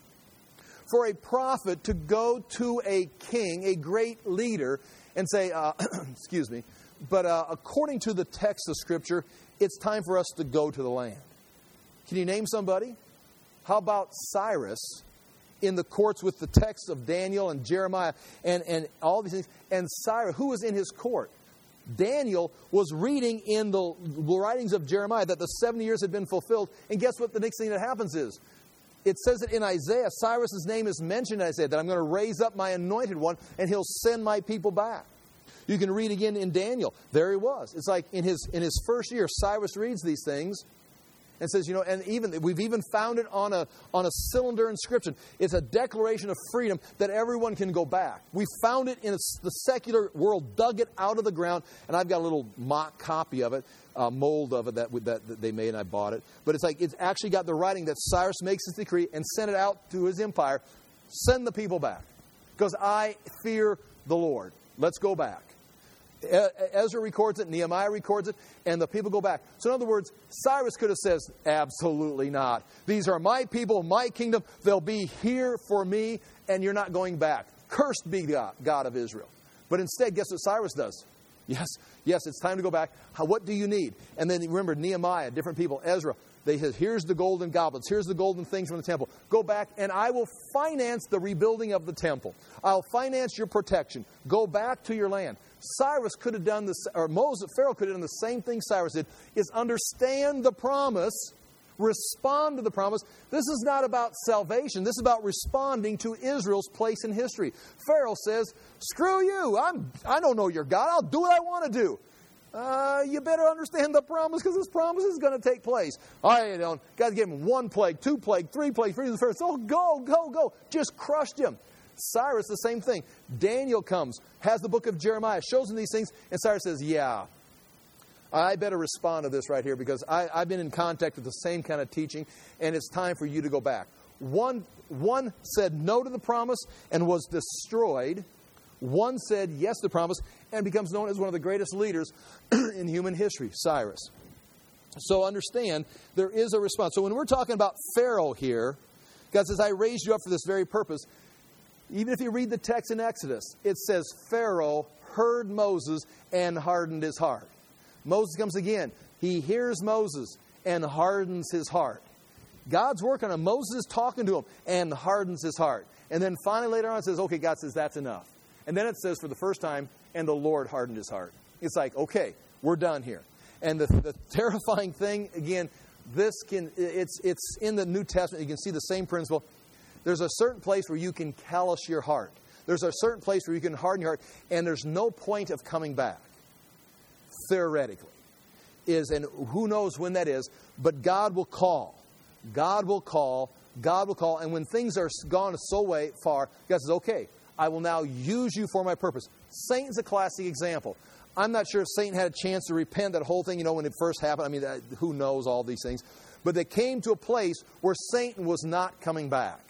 for a prophet to go to a king, a great leader, and say, excuse me, but according to the text of Scripture, it's time for us to go to the land? Can you name somebody? How about Cyrus in the courts with the text of Daniel and Jeremiah and all these things? And Cyrus, who was in his court? Daniel was reading in the writings of Jeremiah that the 70 years had been fulfilled. And guess what the next thing that happens is? It says it in Isaiah. Cyrus's name is mentioned in Isaiah, that I'm going to raise up my anointed one and he'll send my people back. You can read again in Daniel. There he was. It's like in his first year, Cyrus reads these things and says, and we've even found it on a cylinder inscription. It's a declaration of freedom that everyone can go back. We found it in the secular world, dug it out of the ground, and I've got a little mock copy of it, mold of it that they made, and I bought it. But it's actually got the writing that Cyrus makes this decree and sent it out to his empire. Send the people back, because I fear the Lord. Let's go back. Ezra records it, Nehemiah records it, and the people go back. So in other words, Cyrus could have said, absolutely not. These are my people, my kingdom. They'll be here for me, and you're not going back. Cursed be God of Israel. But instead, guess what Cyrus does? Yes, it's time to go back. What do you need? And then remember, Nehemiah, different people, Ezra, they said, here's the golden goblets, here's the golden things from the temple. Go back, and I will finance the rebuilding of the temple. I'll finance your protection. Go back to your land. Cyrus could have done this, or Pharaoh could have done the same thing Cyrus did, is understand the promise, respond to the promise. This is not about salvation. This is about responding to Israel's place in history. Pharaoh says, screw you. I don't know your God. I'll do what I want to do. You better understand the promise, because this promise is going to take place. God gave him 1 plague, 2 plague, 3 plague, 3 of the first. Oh, go. Just crushed him. Cyrus, the same thing. Daniel comes, has the book of Jeremiah, shows him these things, and Cyrus says, yeah, I better respond to this right here, because I've been in contact with the same kind of teaching, and it's time for you to go back. One said no to the promise and was destroyed. One said yes to the promise and becomes known as one of the greatest leaders in human history, Cyrus. So understand, there is a response. So when we're talking about Pharaoh here, God says, I raised you up for this very purpose. Even if you read the text in Exodus, it says Pharaoh heard Moses and hardened his heart. Moses comes again. He hears Moses and hardens his heart. God's working on him. Moses is talking to him and hardens his heart. And then finally later on it says, okay, God says, that's enough. And then it says for the first time, and the Lord hardened his heart. It's like, okay, we're done here. And the terrifying thing, again, it's in the New Testament. You can see the same principle. There's a certain place where you can callous your heart. There's a certain place where you can harden your heart, and there's no point of coming back, theoretically. And who knows when that is, but God will call. God will call. God will call. And when things are gone so far, God says, okay, I will now use you for my purpose. Satan's a classic example. I'm not sure if Satan had a chance to repent, that whole thing, when it first happened. I mean, who knows all these things. But they came to a place where Satan was not coming back.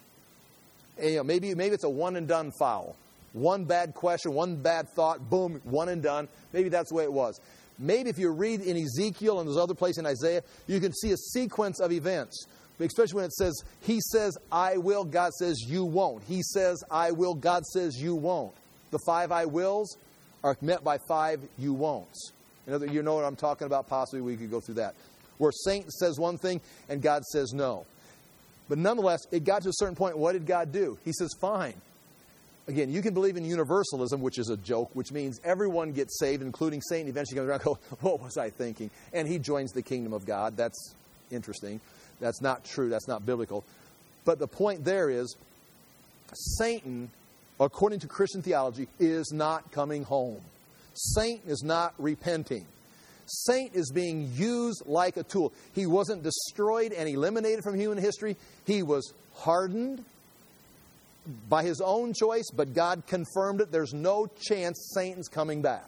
And, maybe it's a one-and-done foul. One bad question, one bad thought, boom, one and done. Maybe that's the way it was. Maybe if you read in Ezekiel and those other places in Isaiah, you can see a sequence of events. Especially when it says, He says, I will, God says, you won't. He says, I will, God says, you won't. the 5 I wills are met by 5 you won'ts. You know what I'm talking about? Possibly we could go through that. Where Satan says one thing and God says no. But nonetheless, it got to a certain point. What did God do? He says, fine. Again, you can believe in universalism, which is a joke, which means everyone gets saved, including Satan. Eventually comes around and goes, what was I thinking? And he joins the kingdom of God. That's interesting. That's not true. That's not biblical. But the point there is, Satan, according to Christian theology, is not coming home. Satan is not repenting. Satan is being used like a tool. He wasn't destroyed and eliminated from human history. He was hardened by his own choice, but God confirmed it. There's no chance Satan's coming back.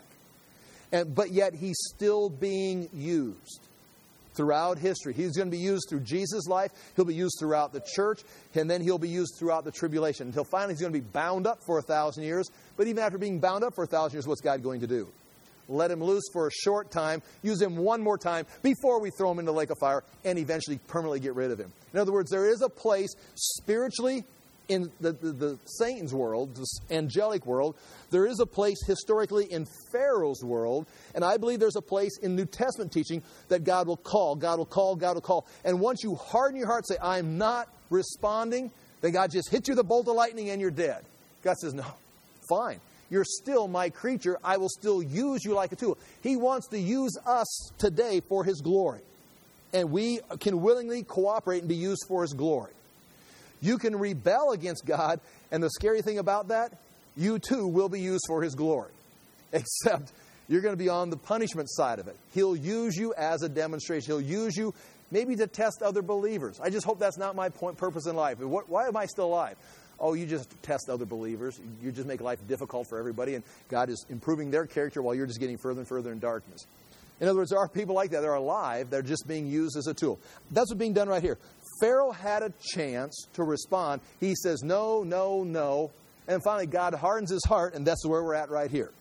But yet he's still being used throughout history. He's going to be used through Jesus' life. He'll be used throughout the church. And then he'll be used throughout the tribulation. Until finally he's going to be bound up for 1,000 years. But even after being bound up for 1,000 years, what's God going to do? Let him loose for a short time, use him one more time before we throw him into the lake of fire, and eventually permanently get rid of him. In other words, there is a place spiritually in the Satan's world, the angelic world. There is a place historically in Pharaoh's world, and I believe there's a place in New Testament teaching that God will call, God will call, God will call. And once you harden your heart, say, I'm not responding, then God just hits you with a bolt of lightning and you're dead. God says, no, fine. You're still my creature. I will still use you like a tool. He wants to use us today for His glory. And we can willingly cooperate and be used for His glory. You can rebel against God, and the scary thing about that, you too will be used for His glory. Except you're going to be on the punishment side of it. He'll use you as a demonstration. He'll use you maybe to test other believers. I just hope that's not my purpose in life. Why am I still alive? Oh, you just test other believers. You just make life difficult for everybody, and God is improving their character while you're just getting further and further in darkness. In other words, there are people like that. They're alive. They're just being used as a tool. That's what's being done right here. Pharaoh had a chance to respond. He says, no, no, no. And finally, God hardens his heart, and that's where we're at right here.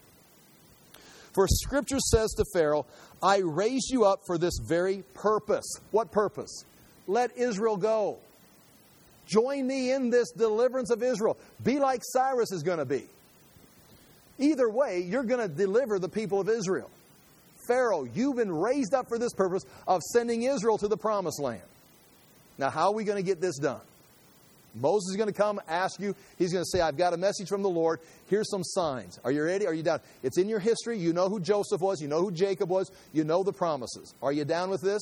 For Scripture says to Pharaoh, I raised you up for this very purpose. What purpose? Let Israel go. Join me in this deliverance of Israel. Be like Cyrus is going to be. Either way, you're going to deliver the people of Israel. Pharaoh, you've been raised up for this purpose of sending Israel to the promised land. Now, how are we going to get this done? Moses is going to come, ask you. He's going to say, I've got a message from the Lord. Here's some signs. Are you ready? Are you down? It's in your history. You know who Joseph was. You know who Jacob was. You know the promises. Are you down with this?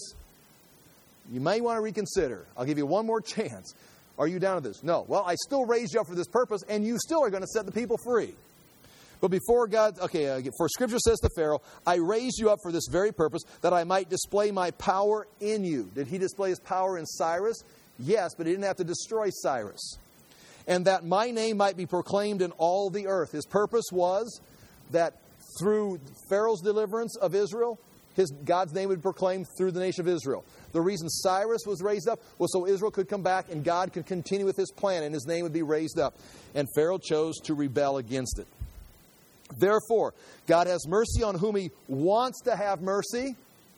You may want to reconsider. I'll give you one more chance. Are you down with this? No. Well, I still raised you up for this purpose, and you still are going to set the people free. But before God, for Scripture says to Pharaoh, I raised you up for this very purpose, that I might display my power in you. Did he display his power in Cyrus? Yes, but he didn't have to destroy Cyrus. And that my name might be proclaimed in all the earth. His purpose was that through Pharaoh's deliverance of Israel, God's name would be proclaimed through the nation of Israel. The reason Cyrus was raised up was so Israel could come back and God could continue with His plan and His name would be raised up. And Pharaoh chose to rebel against it. Therefore, God has mercy on whom He wants to have mercy,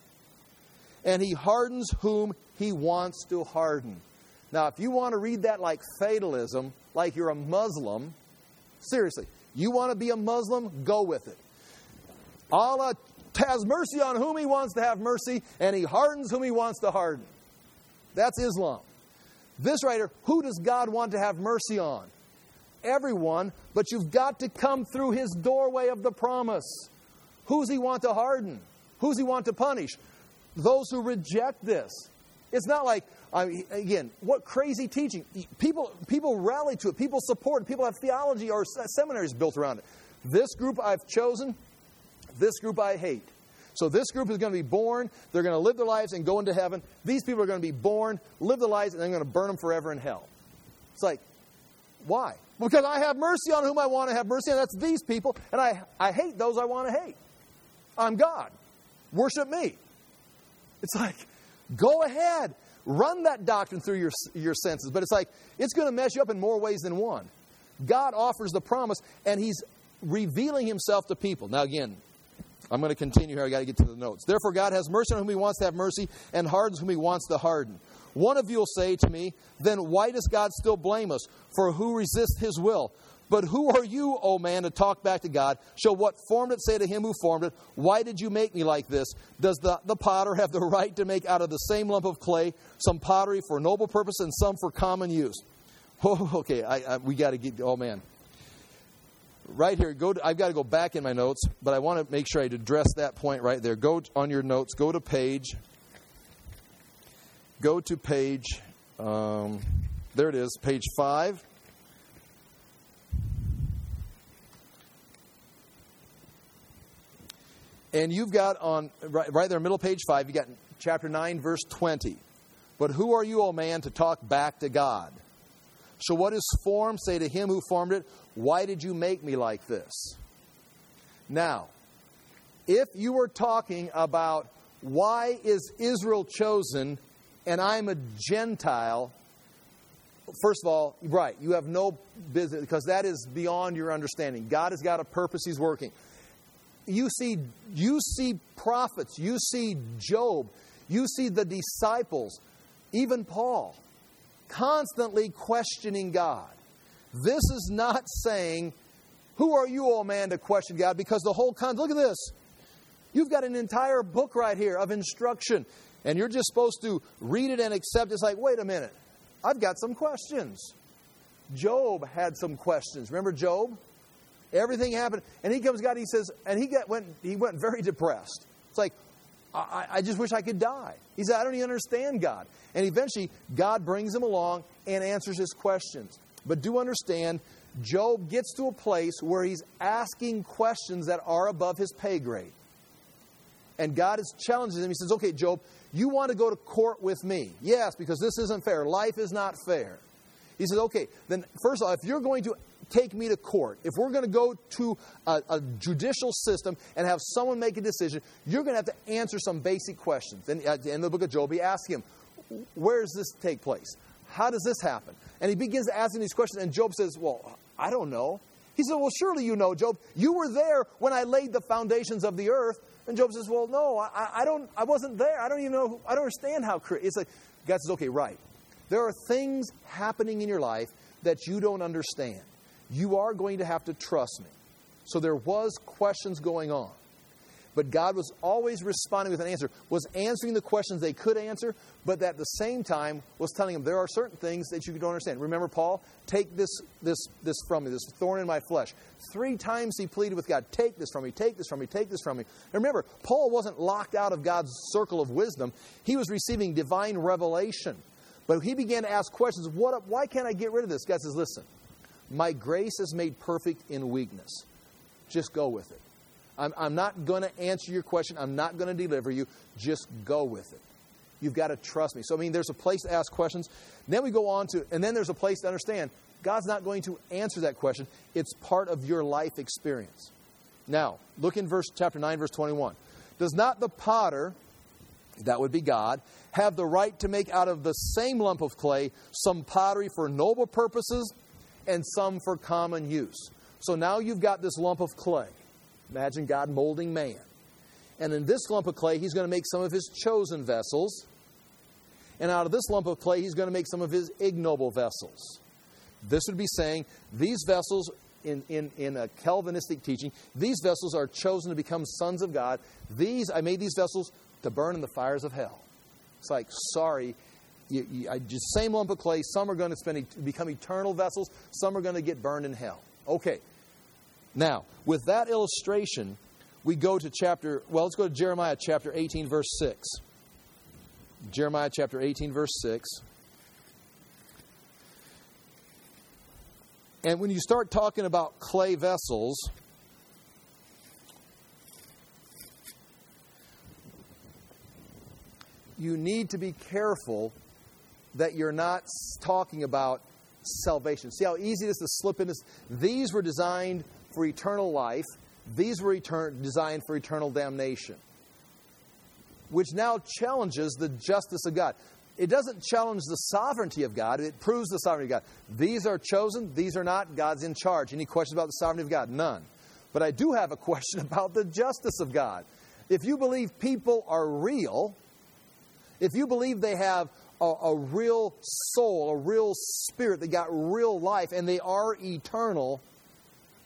and He hardens whom He wants to harden. Now, if you want to read that like fatalism, like you're a Muslim, seriously, you want to be a Muslim, go with it. Allah has mercy on whom He wants to have mercy, and He hardens whom He wants to harden. That's Islam. This right here, who does God want to have mercy on? Everyone, but you've got to come through His doorway of the promise. Who's He want to harden? Who's He want to punish? Those who reject this. It's not like, again, what crazy teaching. People rally to it. People support it. People have theology or seminaries built around it. This group I've chosen. This group I hate. So this group is going to be born. They're going to live their lives and go into heaven. These people are going to be born, live their lives, and I'm going to burn them forever in hell. It's like, why? Because I have mercy on whom I want to have mercy, and that's these people. And I hate those I want to hate. I'm God. Worship me. It's like, go ahead. Run that doctrine through your senses. But it's like, it's going to mess you up in more ways than one. God offers the promise, and He's revealing Himself to people. Now again, I'm going to continue here. I've got to get to the notes. Therefore, God has mercy on whom He wants to have mercy, and hardens whom He wants to harden. One of you will say to me, then why does God still blame us? For who resists His will? But who are you, O man, to talk back to God? Shall what formed it say to him who formed it, why did you make me like this? Does the potter have the right to make out of the same lump of clay some pottery for noble purpose and some for common use? Oh, okay, we got to get, oh man. Right here, I've got to go back in my notes, but I want to make sure I address that point right there. Go on your notes, go to page, there it is, page 5. And you've got right there, middle page 5, you got chapter 9, verse 20. But who are you, O man, to talk back to God? Shall what is formed say to him who formed it, why did you make me like this? Now, if you were talking about why is Israel chosen and I'm a Gentile, first of all, right, you have no business, because that is beyond your understanding. God has got a purpose He's working. You see prophets, you see Job, you see the disciples, even Paul, constantly questioning God. This is not saying, who are you, O man, to question God? Because the whole look at this. You've got an entire book right here of instruction, and you're just supposed to read it and accept it. It's like, wait a minute, I've got some questions. Job had some questions. Remember Job? Everything happened, and he comes to God, he says, and he went very depressed. It's like, I just wish I could die. He said, I don't even understand God. And eventually, God brings him along and answers his questions. But do understand, Job gets to a place where he's asking questions that are above his pay grade. And God is challenging him. He says, okay, Job, you want to go to court with me? Yes, because this isn't fair. Life is not fair. He says, okay, then first of all, if you're going to take me to court, if we're going to go to a judicial system and have someone make a decision, you're going to have to answer some basic questions. Then at the end of the book of Job, he asks him, where does this take place? How does this happen? And he begins asking these questions, and Job says, well, I don't know. He said, well, surely you know, Job. You were there when I laid the foundations of the earth. And Job says, well, no, I wasn't there. I don't even know. I don't understand how. It's like, God says, okay, right. There are things happening in your life that you don't understand. You are going to have to trust me. So there was questions going on. But God was always responding with an answer, was answering the questions they could answer, but at the same time was telling them there are certain things that you don't understand. Remember Paul? Take this from me, this thorn in my flesh. 3 times he pleaded with God, take this from me, take this from me, take this from me. And remember, Paul wasn't locked out of God's circle of wisdom. He was receiving divine revelation. But he began to ask questions, why can't I get rid of this? God says, listen, my grace is made perfect in weakness. Just go with it. I'm not going to answer your question. I'm not going to deliver you. Just go with it. You've got to trust me. So, there's a place to ask questions. Then we go on to, and then there's a place to understand God's not going to answer that question. It's part of your life experience. Now, look in chapter 9, verse 21. Does not the potter, that would be God, have the right to make out of the same lump of clay some pottery for noble purposes and some for common use? So now you've got this lump of clay. Imagine God molding man. And in this lump of clay, He's going to make some of His chosen vessels. And out of this lump of clay, He's going to make some of His ignoble vessels. This would be saying these vessels, in a Calvinistic teaching, these vessels are chosen to become sons of God. I made these vessels to burn in the fires of hell. It's like, sorry, just same lump of clay. Some are going to become eternal vessels. Some are going to get burned in hell. Okay. Now, with that illustration, we go to let's go to Jeremiah chapter 18, verse 6. Jeremiah chapter 18, verse 6. And when you start talking about clay vessels, you need to be careful that you're not talking about salvation. See how easy it is to slip into this? These were designed for eternal life. These were designed for eternal damnation, which now challenges the justice of God. It doesn't challenge the sovereignty of God. It proves the sovereignty of God. These are chosen. These are not. God's in charge. Any questions about the sovereignty of God? None. But I do have a question about the justice of God. If you believe people are real, if you believe they have a real soul, a real spirit, they got real life, and they are eternal,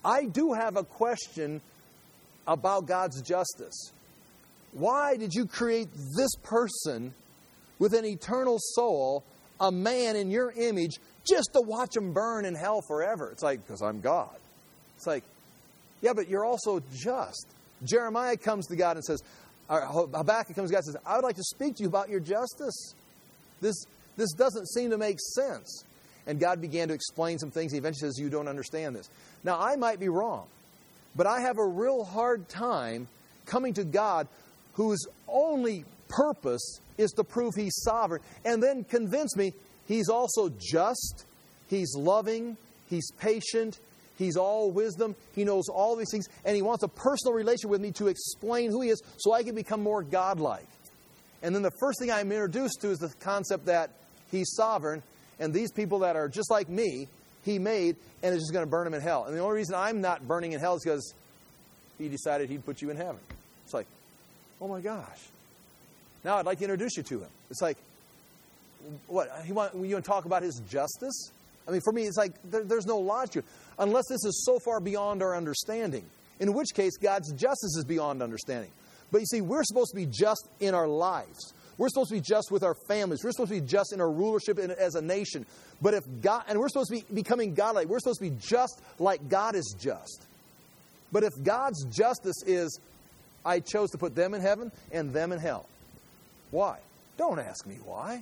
I do have a question about God's justice. Why did you create this person with an eternal soul, a man in your image, just to watch him burn in hell forever? It's like, because I'm God. It's like, yeah, but you're also just. Jeremiah comes to God and says, Habakkuk comes to God and says, I would like to speak to you about your justice. This doesn't seem to make sense. And God began to explain some things. He eventually says, you don't understand this. Now, I might be wrong, but I have a real hard time coming to God whose only purpose is to prove He's sovereign and then convince me He's also just, He's loving, He's patient, He's all wisdom, He knows all these things, and He wants a personal relation with me to explain who He is so I can become more godlike. And then the first thing I'm introduced to is the concept that He's sovereign, and these people that are just like me, He made, and is just going to burn them in hell. And the only reason I'm not burning in hell is because He decided He'd put you in heaven. It's like, oh my gosh. Now I'd like to introduce you to Him. It's like, what? You want to talk about His justice? I mean, for me, it's like there's no logic to it. Unless this is so far beyond our understanding. In which case, God's justice is beyond understanding. But you see, we're supposed to be just in our lives. We're supposed to be just with our families. We're supposed to be just in our rulership as a nation. But if God, and we're supposed to be becoming godlike. We're supposed to be just like God is just. But if God's justice is, I chose to put them in heaven and them in hell. Why? Don't ask me why.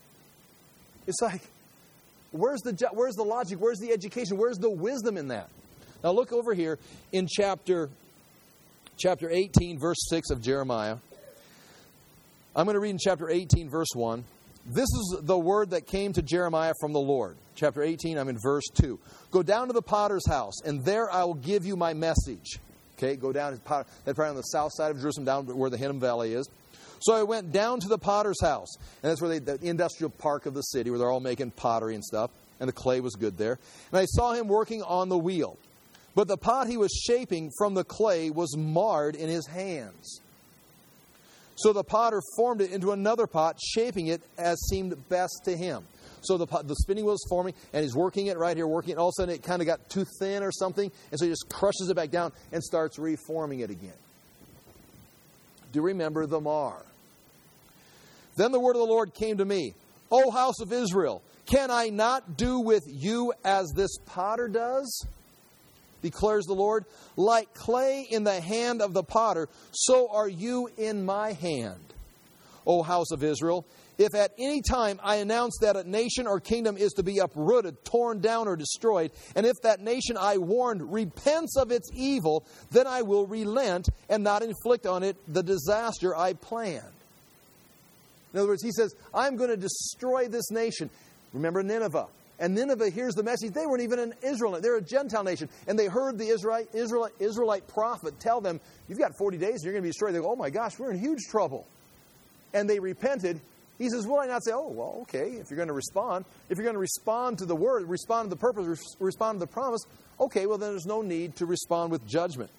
It's like, where's the logic? Where's the education? Where's the wisdom in that? Now look over here in chapter 18, verse 6 of Jeremiah. I'm going to read in chapter 18, verse 1. This is the word that came to Jeremiah from the Lord. Chapter 18, I'm in verse 2. Go down to the potter's house, and there I will give you my message. Okay, go down to the potter. That's probably on the south side of Jerusalem, down where the Hinnom Valley is. So I went down to the potter's house, and that's where the industrial park of the city, where they're all making pottery and stuff, and the clay was good there. And I saw him working on the wheel. But the pot he was shaping from the clay was marred in his hands. So the potter formed it into another pot, shaping it as seemed best to him. So the spinning wheel is forming, and he's working it right here, working it. All of a sudden, it kind of got too thin or something, and so he just crushes it back down and starts reforming it again. Do you remember the mar? Then the word of the Lord came to me. O house of Israel, can I not do with you as this potter does? Declares the Lord. Like clay in the hand of the potter, so are you in my hand. O house of Israel, if at any time I announce that a nation or kingdom is to be uprooted, torn down, or destroyed, and if that nation I warned repents of its evil, then I will relent and not inflict on it the disaster I planned. In other words, he says, I'm going to destroy this nation. Remember Nineveh. And Nineveh hears the message. They weren't even an Israelite. They're a Gentile nation. And they heard the Israelite prophet tell them, you've got 40 days and you're going to be destroyed. They go, oh my gosh, we're in huge trouble. And they repented. He says, will I not say, oh, well, okay, if you're going to respond. If you're going to respond to the word, respond to the purpose, respond to the promise, okay, well then there's no need to respond with judgment.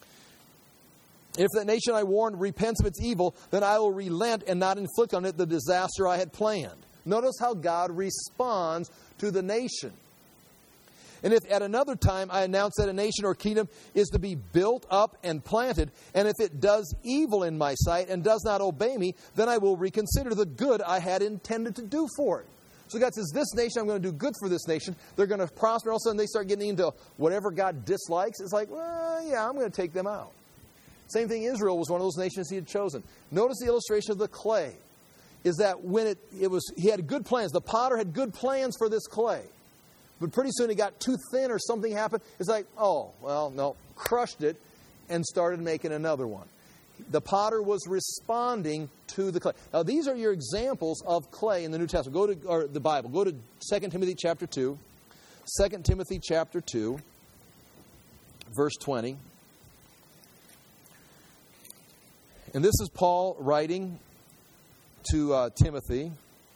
If that nation I warned repents of its evil, then I will relent and not inflict on it the disaster I had planned. Notice how God responds to the nation. And if at another time I announce that a nation or kingdom is to be built up and planted, and if it does evil in my sight and does not obey me, then I will reconsider the good I had intended to do for it. So God says, this nation, I'm going to do good for this nation. They're going to prosper. All of a sudden they start getting into whatever God dislikes. It's like, well, yeah, I'm going to take them out. Same thing, Israel was one of those nations he had chosen. Notice the illustration of the clay. Is that when he had good plans. The potter had good plans for this clay. But pretty soon it got too thin or something happened. It's like, oh, well, no. Crushed it and started making another one. The potter was responding to the clay. Now, these are your examples of clay in the New Testament. Go to the Bible. Go to 2 Timothy chapter 2. 2 Timothy chapter 2, verse 20. And this is Paul writing to Timothy.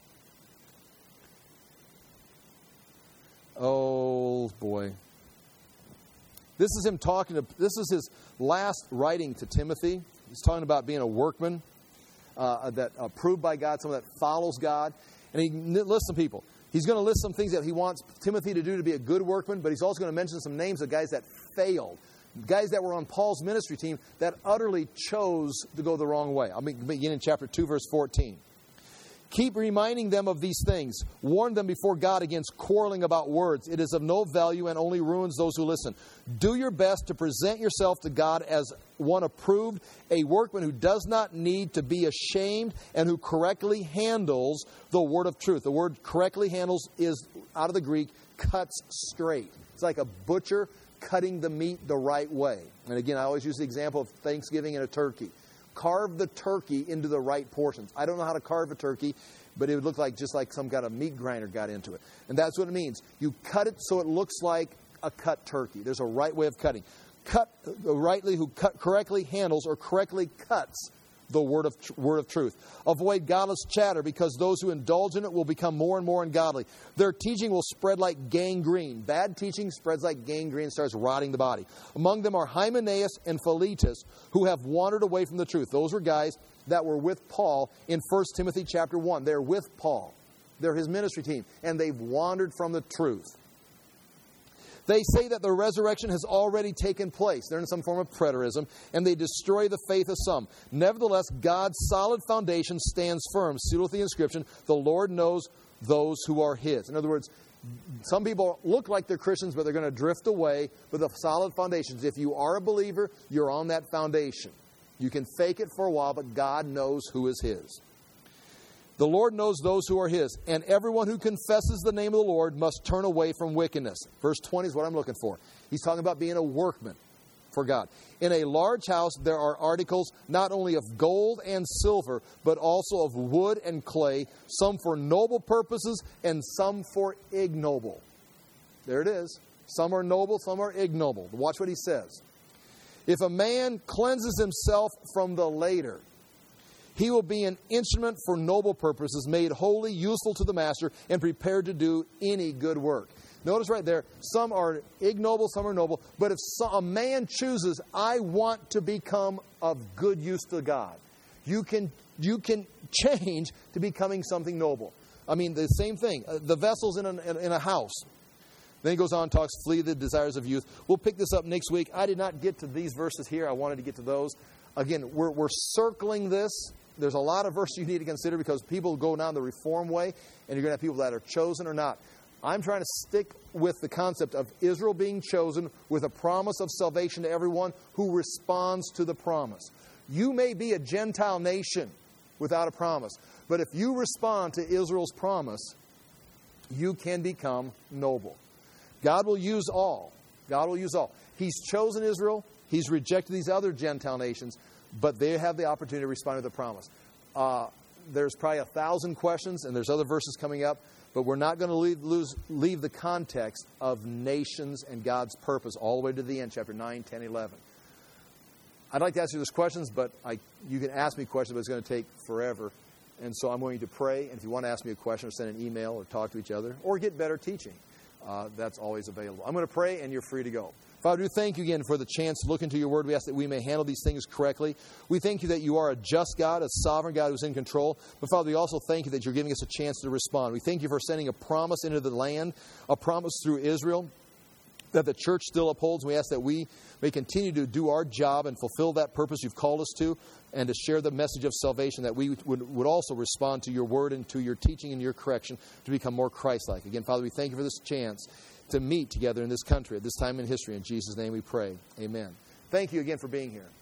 Oh, boy. This is him this is his last writing to Timothy. He's talking about being a workman that approved by God, someone that follows God. And listen, people, He's going to list some things that he wants Timothy to do to be a good workman, but he's also going to mention some names of guys that failed. Guys that were on Paul's ministry team that utterly chose to go the wrong way. I'll begin in chapter 2, verse 14. Keep reminding them of these things. Warn them before God against quarreling about words. It is of no value and only ruins those who listen. Do your best to present yourself to God as one approved, a workman who does not need to be ashamed and who correctly handles the word of truth. The word correctly handles is, out of the Greek, cuts straight. It's like a butcher cutting the meat the right way. And again, I always use the example of Thanksgiving and a turkey. Carve the turkey into the right portions. I don't know how to carve a turkey, but it would look like just like some kind of meat grinder got into it. And that's what it means. You cut it so it looks like a cut turkey. There's a right way of cutting. Cut rightly, who correctly handles or correctly cuts the word of truth. Avoid godless chatter, because those who indulge in it will become more and more ungodly. Their teaching will spread like gangrene. Bad teaching spreads like gangrene and starts rotting the body. Among them are Hymenaeus and Philetus, who have wandered away from the truth. Those were guys that were with Paul in 1 Timothy chapter 1. They're with Paul. They're his ministry team, and they've wandered from the truth. They say that the resurrection has already taken place. They're in some form of preterism, and they destroy the faith of some. Nevertheless, God's solid foundation stands firm, sealed with the inscription, "The Lord knows those who are His." In other words, some people look like they're Christians, but they're going to drift away with the solid foundations. If you are a believer, you're on that foundation. You can fake it for a while, but God knows who is His. The Lord knows those who are His, and everyone who confesses the name of the Lord must turn away from wickedness. Verse 20 is what I'm looking for. He's talking about being a workman for God. In a large house there are articles not only of gold and silver, but also of wood and clay, some for noble purposes and some for ignoble. There it is. Some are noble, some are ignoble. Watch what he says. If a man cleanses himself from the later, he will be an instrument for noble purposes, made holy, useful to the master, and prepared to do any good work. Notice right there, some are ignoble, some are noble. But if a man chooses, I want to become of good use to God, you can change to becoming something noble. I mean, the same thing. The vessel's in a house. Then he goes on and talks, flee the desires of youth. We'll pick this up next week. I did not get to these verses here. I wanted to get to those. Again, we're circling this. There's a lot of verses you need to consider because people go down the Reform way, and you're going to have people that are chosen or not. I'm trying to stick with the concept of Israel being chosen with a promise of salvation to everyone who responds to the promise. You may be a Gentile nation without a promise, but if you respond to Israel's promise, you can become noble. God will use all. God will use all. He's chosen Israel. He's rejected these other Gentile nations, but they have the opportunity to respond to the promise. There's probably 1,000 questions, and there's other verses coming up, but we're not going to leave the context of nations and God's purpose all the way to the end, chapter 9, 10, 11. I'd like to ask you those questions, but you can ask me questions, but it's going to take forever. And so I'm going to pray, and if you want to ask me a question or send an email or talk to each other or get better teaching, that's always available. I'm going to pray, and you're free to go. Father, we thank you again for the chance to look into your word. We ask that we may handle these things correctly. We thank you that you are a just God, a sovereign God who's in control. But Father, we also thank you that you're giving us a chance to respond. We thank you for sending a promise into the land, a promise through Israel that the church still upholds. We ask that we may continue to do our job and fulfill that purpose you've called us to, and to share the message of salvation, that we would also respond to your word and to your teaching and your correction to become more Christ-like. Again, Father, we thank you for this chance to meet together in this country at this time in history. In Jesus' name we pray. Amen. Thank you again for being here.